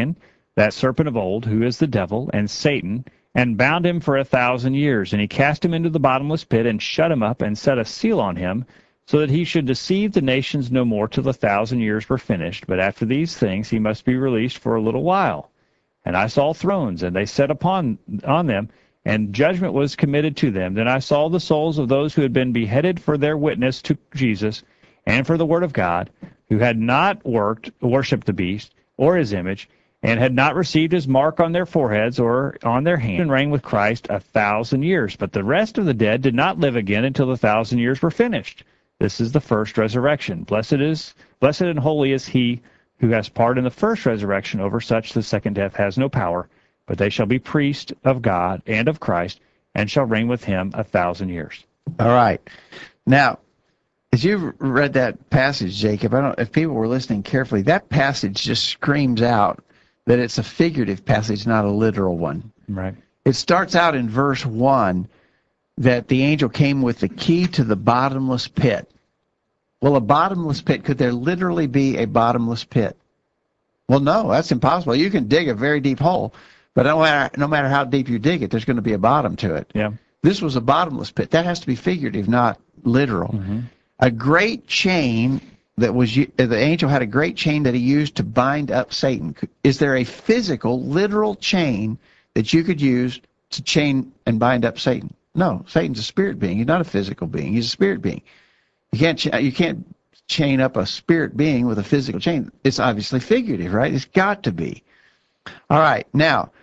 that serpent of old, who is the devil and Satan, and bound him for 1,000 years. And he cast him into the bottomless pit and shut him up and set a seal on him, so that he should deceive the nations no more till the 1,000 years were finished. But after these things he must be released for a little while. And I saw thrones, and they sat on them, and judgment was committed to them. Then I saw the souls of those who had been beheaded for their witness to Jesus and for the word of God, who had not worshipped the beast or his image, and had not received his mark on their foreheads or on their hands, and reigned with Christ 1,000 years. But the rest of the dead did not live again until the 1,000 years were finished. This is the first resurrection. Blessed and holy is he who has part in the first resurrection. Over such the second death has no power, but they shall be priests of God and of Christ, and shall reign with him 1,000 years. All right. Now, as you read that passage, Jacob, I don't if people were listening carefully, that passage just screams out that it's a figurative passage, not a literal one. Right. It starts out in verse 1 that the angel came with the key to the bottomless pit. Well, a bottomless pit, could there literally be a bottomless pit? Well, no, that's impossible. You can dig a very deep hole, but no matter how deep you dig it, there's going to be a bottom to it. Yeah. This was a bottomless pit. That has to be figurative, not literal. Mm-hmm. A great chain the angel had a great chain that he used to bind up Satan. Is there a physical, literal chain that you could use to chain and bind up Satan? No, Satan's a spirit being. He's not a physical being. He's a spirit being. You can't chain up a spirit being with a physical chain. It's obviously figurative, right? It's got to be. All right. Now,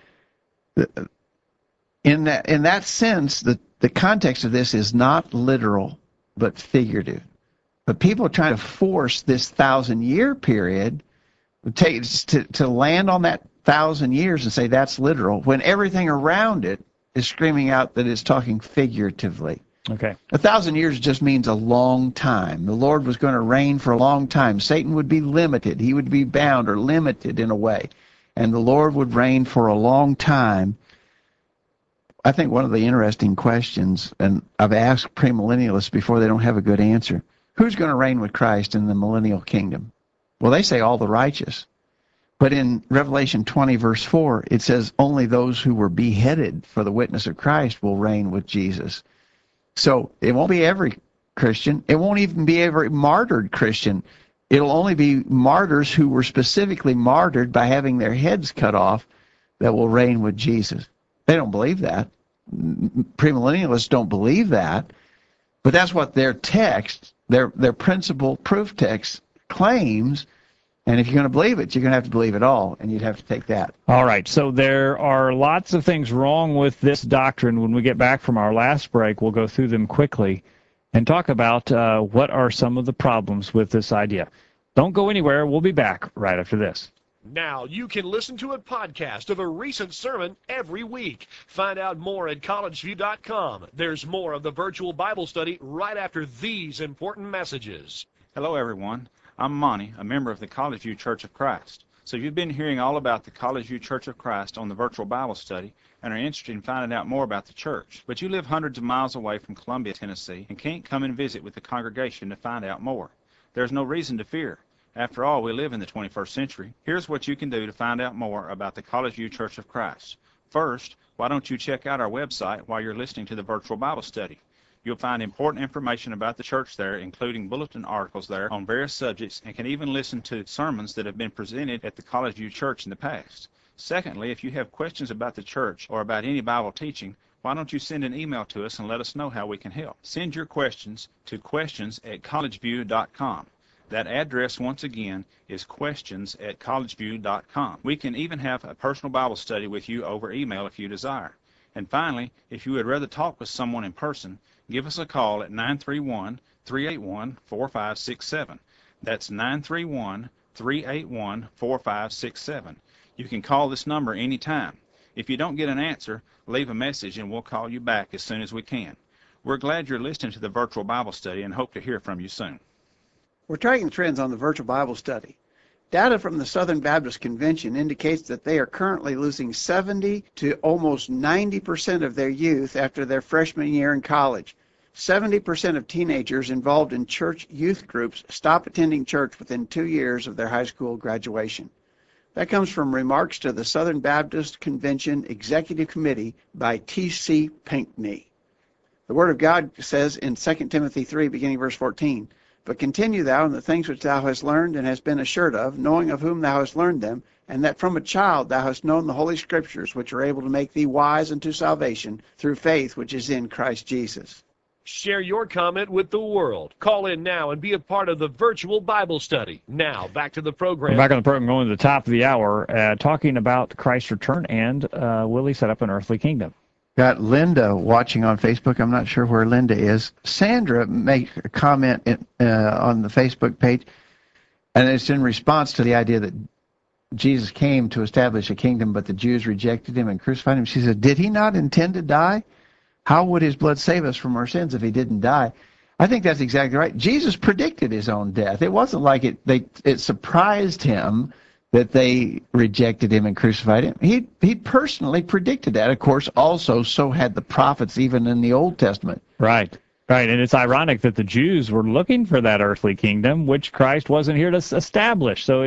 in that sense, the context of this is not literal, but figurative. But people are trying to force this 1,000-year period to land on that 1,000 years and say that's literal, when everything around it is screaming out that it's talking figuratively. Okay. 1,000 years just means a long time. The Lord was going to reign for a long time. Satan would be limited. He would be bound or limited in a way. And the Lord would reign for a long time. I think one of the interesting questions, and I've asked premillennialists before, they don't have a good answer. Who's going to reign with Christ in the millennial kingdom? Well, they say all the righteous. But in Revelation 20, verse 4, it says only those who were beheaded for the witness of Christ will reign with Jesus. So it won't be every Christian. It won't even be every martyred Christian. It'll only be martyrs who were specifically martyred by having their heads cut off that will reign with Jesus. They don't believe that. Premillennialists don't believe that. But that's what their text, their principal proof text claims. And if you're going to believe it, you're going to have to believe it all, and you'd have to take that. All right, so there are lots of things wrong with this doctrine. When we get back from our last break, we'll go through them quickly and talk about what are some of the problems with this idea. Don't go anywhere. We'll be back right after this. Now you can listen to a podcast of a recent sermon every week. Find out more at collegeview.com. There's more of the virtual Bible study right after these important messages. Hello, everyone. I'm Monty, a member of the College View Church of Christ. So you've been hearing all about the College View Church of Christ on the virtual Bible study and are interested in finding out more about the church. But you live hundreds of miles away from Columbia, Tennessee, and can't come and visit with the congregation to find out more. There's no reason to fear. After all, we live in the 21st century. Here's what you can do to find out more about the College View Church of Christ. First, why don't you check out our website while you're listening to the virtual Bible study? You'll find important information about the church there, including bulletin articles there on various subjects, and can even listen to sermons that have been presented at the College View Church in the past. Secondly, if you have questions about the church or about any Bible teaching, why don't you send an email to us and let us know how we can help? Send your questions to questions@collegeview.com. That address, once again, is questions@collegeview.com. We can even have a personal Bible study with you over email if you desire. And finally, if you would rather talk with someone in person, give us a call at 931-381-4567. That's 931-381-4567. You can call this number anytime. If you don't get an answer, leave a message and we'll call you back as soon as we can. We're glad you're listening to the virtual Bible study and hope to hear from you soon. We're tracking trends on the virtual Bible study. Data from the Southern Baptist Convention indicates that they are currently losing 70 to almost 90% of their youth after their freshman year in college. 70% of teenagers involved in church youth groups stop attending church within 2 years of their high school graduation. That comes from Remarks to the Southern Baptist Convention Executive Committee by T.C. Pinckney. The Word of God says in 2 Timothy 3, beginning verse 14, "But continue thou in the things which thou hast learned and hast been assured of, knowing of whom thou hast learned them, and that from a child thou hast known the Holy Scriptures, which are able to make thee wise unto salvation through faith which is in Christ Jesus." Share your comment with the world. Call in now and be a part of the virtual Bible study. Now, back to the program. We're back on the program, going to the top of the hour, talking about Christ's return and will he set up an earthly kingdom? Got Linda watching on Facebook. I'm not sure where Linda is. Sandra made a comment on the Facebook page, and it's in response to the idea that Jesus came to establish a kingdom, but the Jews rejected him and crucified him. She said, did he not intend to die? How would his blood save us from our sins if he didn't die? I think that's exactly right. Jesus predicted his own death. It wasn't like it surprised him that they rejected him and crucified him. He personally predicted that. Of course, also so had the prophets even in the Old Testament. Right. Right, and it's ironic that the Jews were looking for that earthly kingdom, which Christ wasn't here to establish. So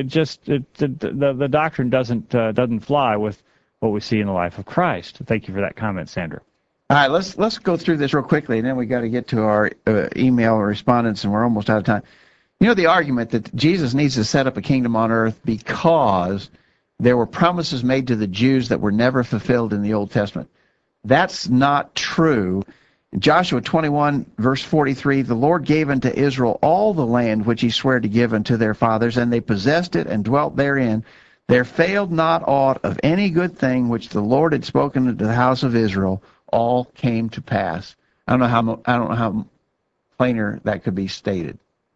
the doctrine doesn't fly with what we see in the life of Christ. Thank you for that comment, Sandra. All right, let's go through this real quickly, and then we got to get to our email respondents, and we're almost out of time. You know the argument that Jesus needs to set up a kingdom on earth because there were promises made to the Jews that were never fulfilled in the Old Testament. That's not true. In Joshua 21, verse 43, the Lord gave unto Israel all the land which he sware to give unto their fathers, and they possessed it and dwelt therein. There failed not aught of any good thing which the Lord had spoken unto the house of Israel. All came to pass. I don't know how plainer that could be stated.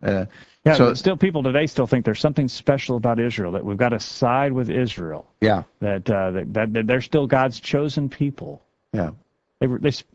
So still, people today still think there's something special about Israel, that we've got to side with Israel. Yeah. That they're still God's chosen people. Yeah. They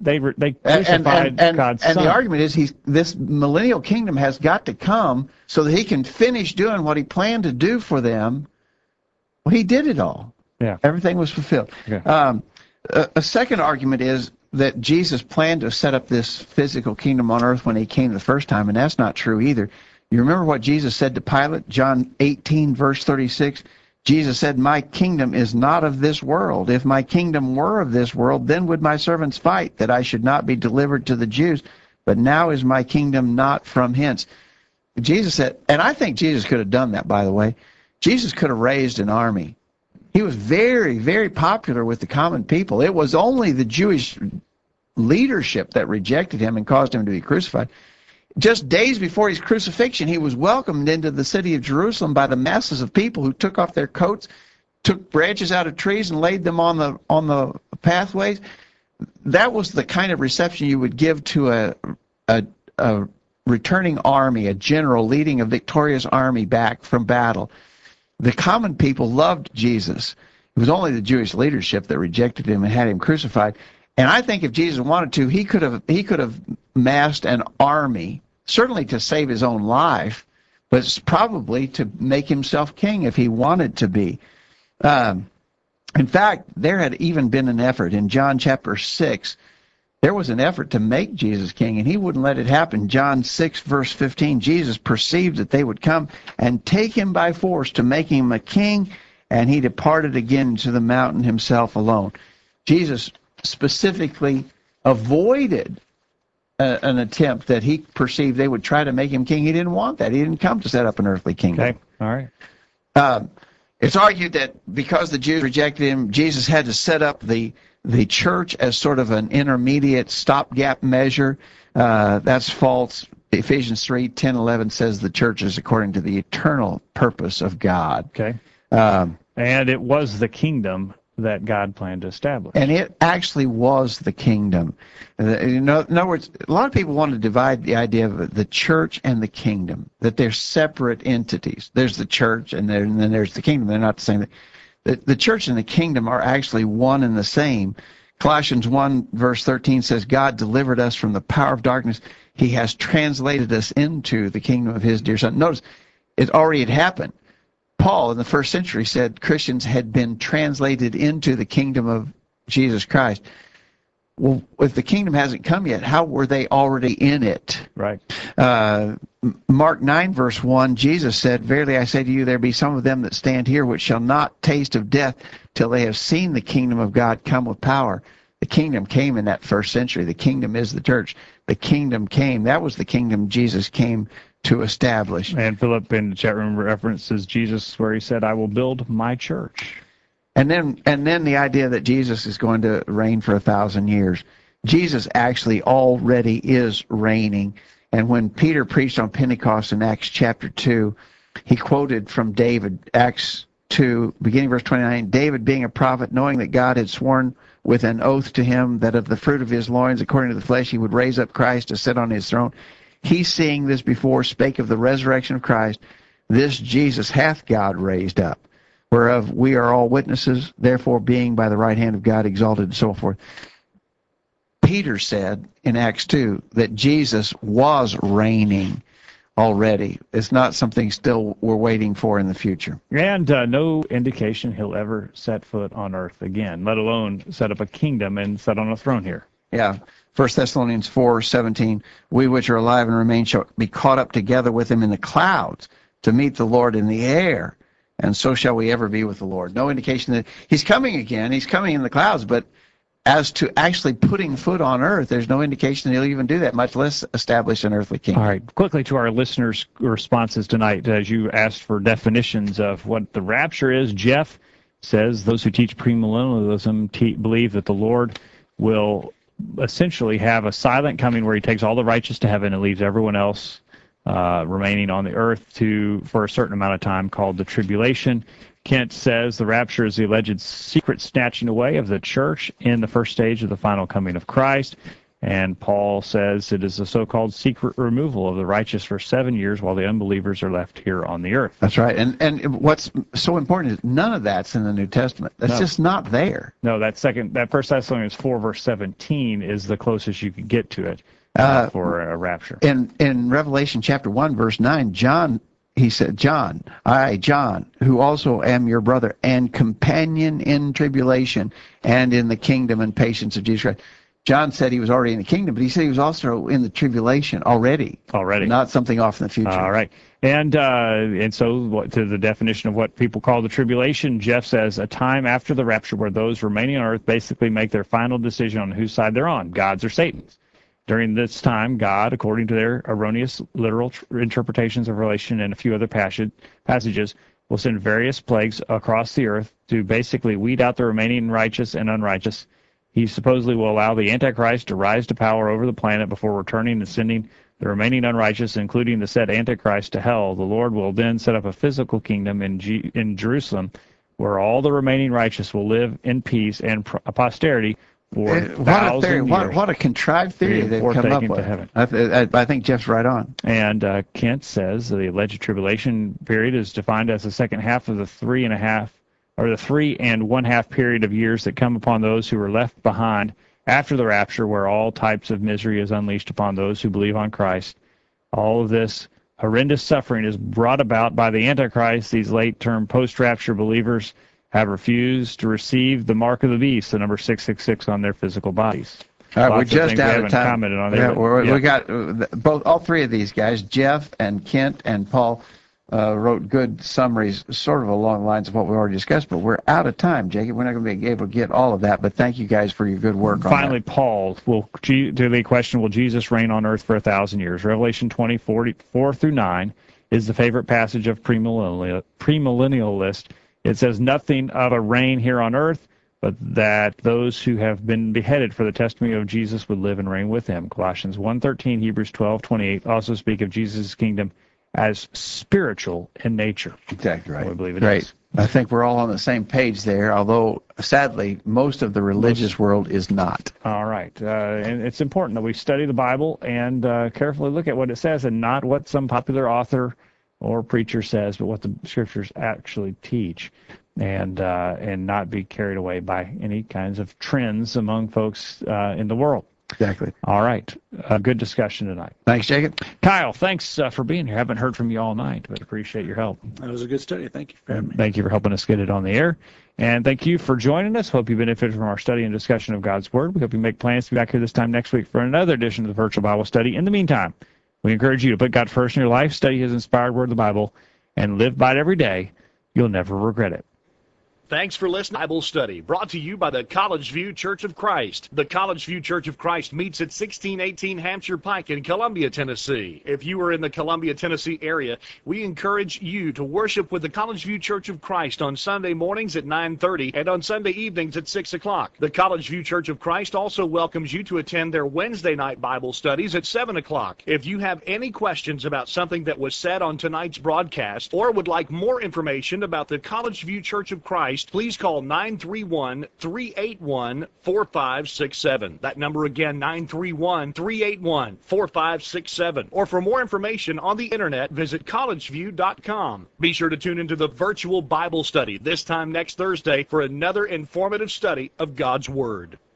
crucified God's Son. And the argument is this millennial kingdom has got to come so that he can finish doing what he planned to do for them. Well, he did it all. Yeah. Everything was fulfilled. Okay. A second argument is that Jesus planned to set up this physical kingdom on earth when he came the first time, and that's not true either. You remember what Jesus said to Pilate? John 18, verse 36. Jesus said, my kingdom is not of this world. If my kingdom were of this world, then would my servants fight, that I should not be delivered to the Jews. But now is my kingdom not from hence. Jesus said, and I think Jesus could have done that, by the way. Jesus could have raised an army. He was very, very popular with the common people. It was only the Jewish leadership that rejected him and caused him to be crucified. Just days before his crucifixion, he was welcomed into the city of Jerusalem by the masses of people who took off their coats, took branches out of trees and laid them on the pathways. That was the kind of reception you would give to a returning army, a general leading a victorious army back from battle. The common people loved Jesus. It was only the Jewish leadership that rejected him and had him crucified. And I think if Jesus wanted to, he could have massed an army, certainly to save his own life, but probably to make himself king if he wanted to be. In fact, there had even been an effort in John chapter 6. There was an effort to make Jesus king, and he wouldn't let it happen. John 6, verse 15, Jesus perceived that they would come and take him by force to make him a king, and he departed again to the mountain himself alone. Jesus specifically avoided an attempt that he perceived they would try to make him king. He didn't want that. He didn't come to set up an earthly kingdom. Okay, all right. It's argued that because the Jews rejected him, Jesus had to set up the church as sort of an intermediate stopgap measure. That's false. Ephesians 3:10-11 says the church is according to the eternal purpose of God. Okay. And it was the kingdom that God planned to establish. And it actually was the kingdom. In other words, a lot of people want to divide the idea of the church and the kingdom, that they're separate entities. There's the church and then there's the kingdom. They're not the same thing. The church and the kingdom are actually one and the same. Colossians 1 verse 13 says, God delivered us from the power of darkness. He has translated us into the kingdom of his dear Son. Notice, it already had happened. Paul in the first century said Christians had been translated into the kingdom of Jesus Christ. Well, if the kingdom hasn't come yet, how were they already in it? Right. Mark 9, verse 1, Jesus said, "Verily I say to you, there be some of them that stand here which shall not taste of death till they have seen the kingdom of God come with power." The kingdom came in that first century. The kingdom is the church. The kingdom came. That was the kingdom Jesus came to establish. And Philip in the chat room references Jesus where he said, "I will build my church." And then the idea that Jesus is going to reign for 1,000 years. Jesus actually already is reigning. And when Peter preached on Pentecost in Acts chapter 2, he quoted from David, Acts 2, beginning verse 29, "David being a prophet, knowing that God had sworn with an oath to him that of the fruit of his loins, according to the flesh, he would raise up Christ to sit on his throne. He, seeing this before, spake of the resurrection of Christ. This Jesus hath God raised up, whereof we are all witnesses, therefore being by the right hand of God exalted," and so forth. Peter said in Acts 2 that Jesus was reigning already. It's not something still we're waiting for in the future. And no indication he'll ever set foot on earth again, let alone set up a kingdom and sit on a throne here. Yeah. 1 Thessalonians 4:17, "We which are alive and remain shall be caught up together with him in the clouds to meet the Lord in the air, and so shall we ever be with the Lord." No indication that he's coming again. He's coming in the clouds, but as to actually putting foot on earth, there's no indication that he'll even do that, much less establish an earthly kingdom. All right, quickly to our listeners' responses tonight, as you asked for definitions of what the rapture is. Jeff says those who teach premillennialism believe that the Lord will essentially have a silent coming where he takes all the righteous to heaven and leaves everyone else remaining on the earth for a certain amount of time, called the tribulation. Kent says the rapture is the alleged secret snatching away of the church in the first stage of the final coming of Christ. And Paul says it is a so-called secret removal of the righteous for 7 years while the unbelievers are left here on the earth. That's right. And what's so important is none of that's in the New Testament. That's just not there. No, that 1 Thessalonians 4, verse 17 is the closest you could get to it for a rapture. In Revelation chapter 1, verse 9, he said, "John, I, John, who also am your brother and companion in tribulation and in the kingdom and patience of Jesus Christ." John said he was already in the kingdom, but he said he was also in the tribulation already. Not something off in the future. All right. And so to the definition of what people call the tribulation, Jeff says a time after the rapture where those remaining on earth basically make their final decision on whose side they're on, God's or Satan's. During this time, God, according to their erroneous literal interpretations of Revelation and a few other passages, will send various plagues across the earth to basically weed out the remaining righteous and unrighteous. He supposedly will allow the Antichrist to rise to power over the planet before returning and sending the remaining unrighteous, including the said Antichrist, to hell. The Lord will then set up a physical kingdom in Jerusalem where all the remaining righteous will live in peace and posterity for what a theory! What a contrived theory they've come up with. I think Jeff's right on. And Kent says the alleged tribulation period is defined as the second half of the 3 1/2 period of years that come upon those who are left behind after the rapture, where all types of misery is unleashed upon those who believe on Christ. All of this horrendous suffering is brought about by the Antichrist. These late-term post-rapture believers have refused to receive the mark of the beast, the number 666, on their physical bodies. All right, we're just out of time. Commented on there, we got all three of these guys, Jeff and Kent and Paul, wrote good summaries, sort of along the lines of what we already discussed, but we're out of time, Jacob. We're not going to be able to get all of that, but thank you guys for your good work on that. Finally, Paul, to the question, will Jesus reign on earth for 1,000 years? Revelation 20:4-9 is the favorite passage of premillennialist. It says nothing of a reign here on earth, but that those who have been beheaded for the testimony of Jesus would live and reign with him. Colossians 1:13, Hebrews 12:28 also speak of Jesus' kingdom as spiritual in nature. Exactly right. I believe it Great. is. I think we're all on the same page there, although, sadly, most of the religious world is not. All right. And it's important that we study the Bible and carefully look at what it says and not what some popular author or preacher says, but what the Scriptures actually teach, and not be carried away by any kinds of trends among folks in the world. Exactly. All right. Good discussion tonight. Thanks, Jacob. Kyle, thanks for being here. Haven't heard from you all night, but appreciate your help. That was a good study. Thank you for having me. Thank you for helping us get it on the air. And thank you for joining us. Hope you benefited from our study and discussion of God's Word. We hope you make plans to be back here this time next week for another edition of the Virtual Bible Study. In the meantime, we encourage you to put God first in your life, study His inspired Word, the Bible, and live by it every day. You'll never regret it. Thanks for listening to Bible Study, brought to you by the College View Church of Christ. The College View Church of Christ meets at 1618 Hampshire Pike in Columbia, Tennessee. If you are in the Columbia, Tennessee area, we encourage you to worship with the College View Church of Christ on Sunday mornings at 9:30 and on Sunday evenings at 6 o'clock. The College View Church of Christ also welcomes you to attend their Wednesday night Bible studies at 7 o'clock. If you have any questions about something that was said on tonight's broadcast or would like more information about the College View Church of Christ, please call 931-381-4567. That number again, 931-381-4567. Or for more information on the internet, visit collegeview.com. Be sure to tune into the virtual Bible study this time next Thursday for another informative study of God's Word.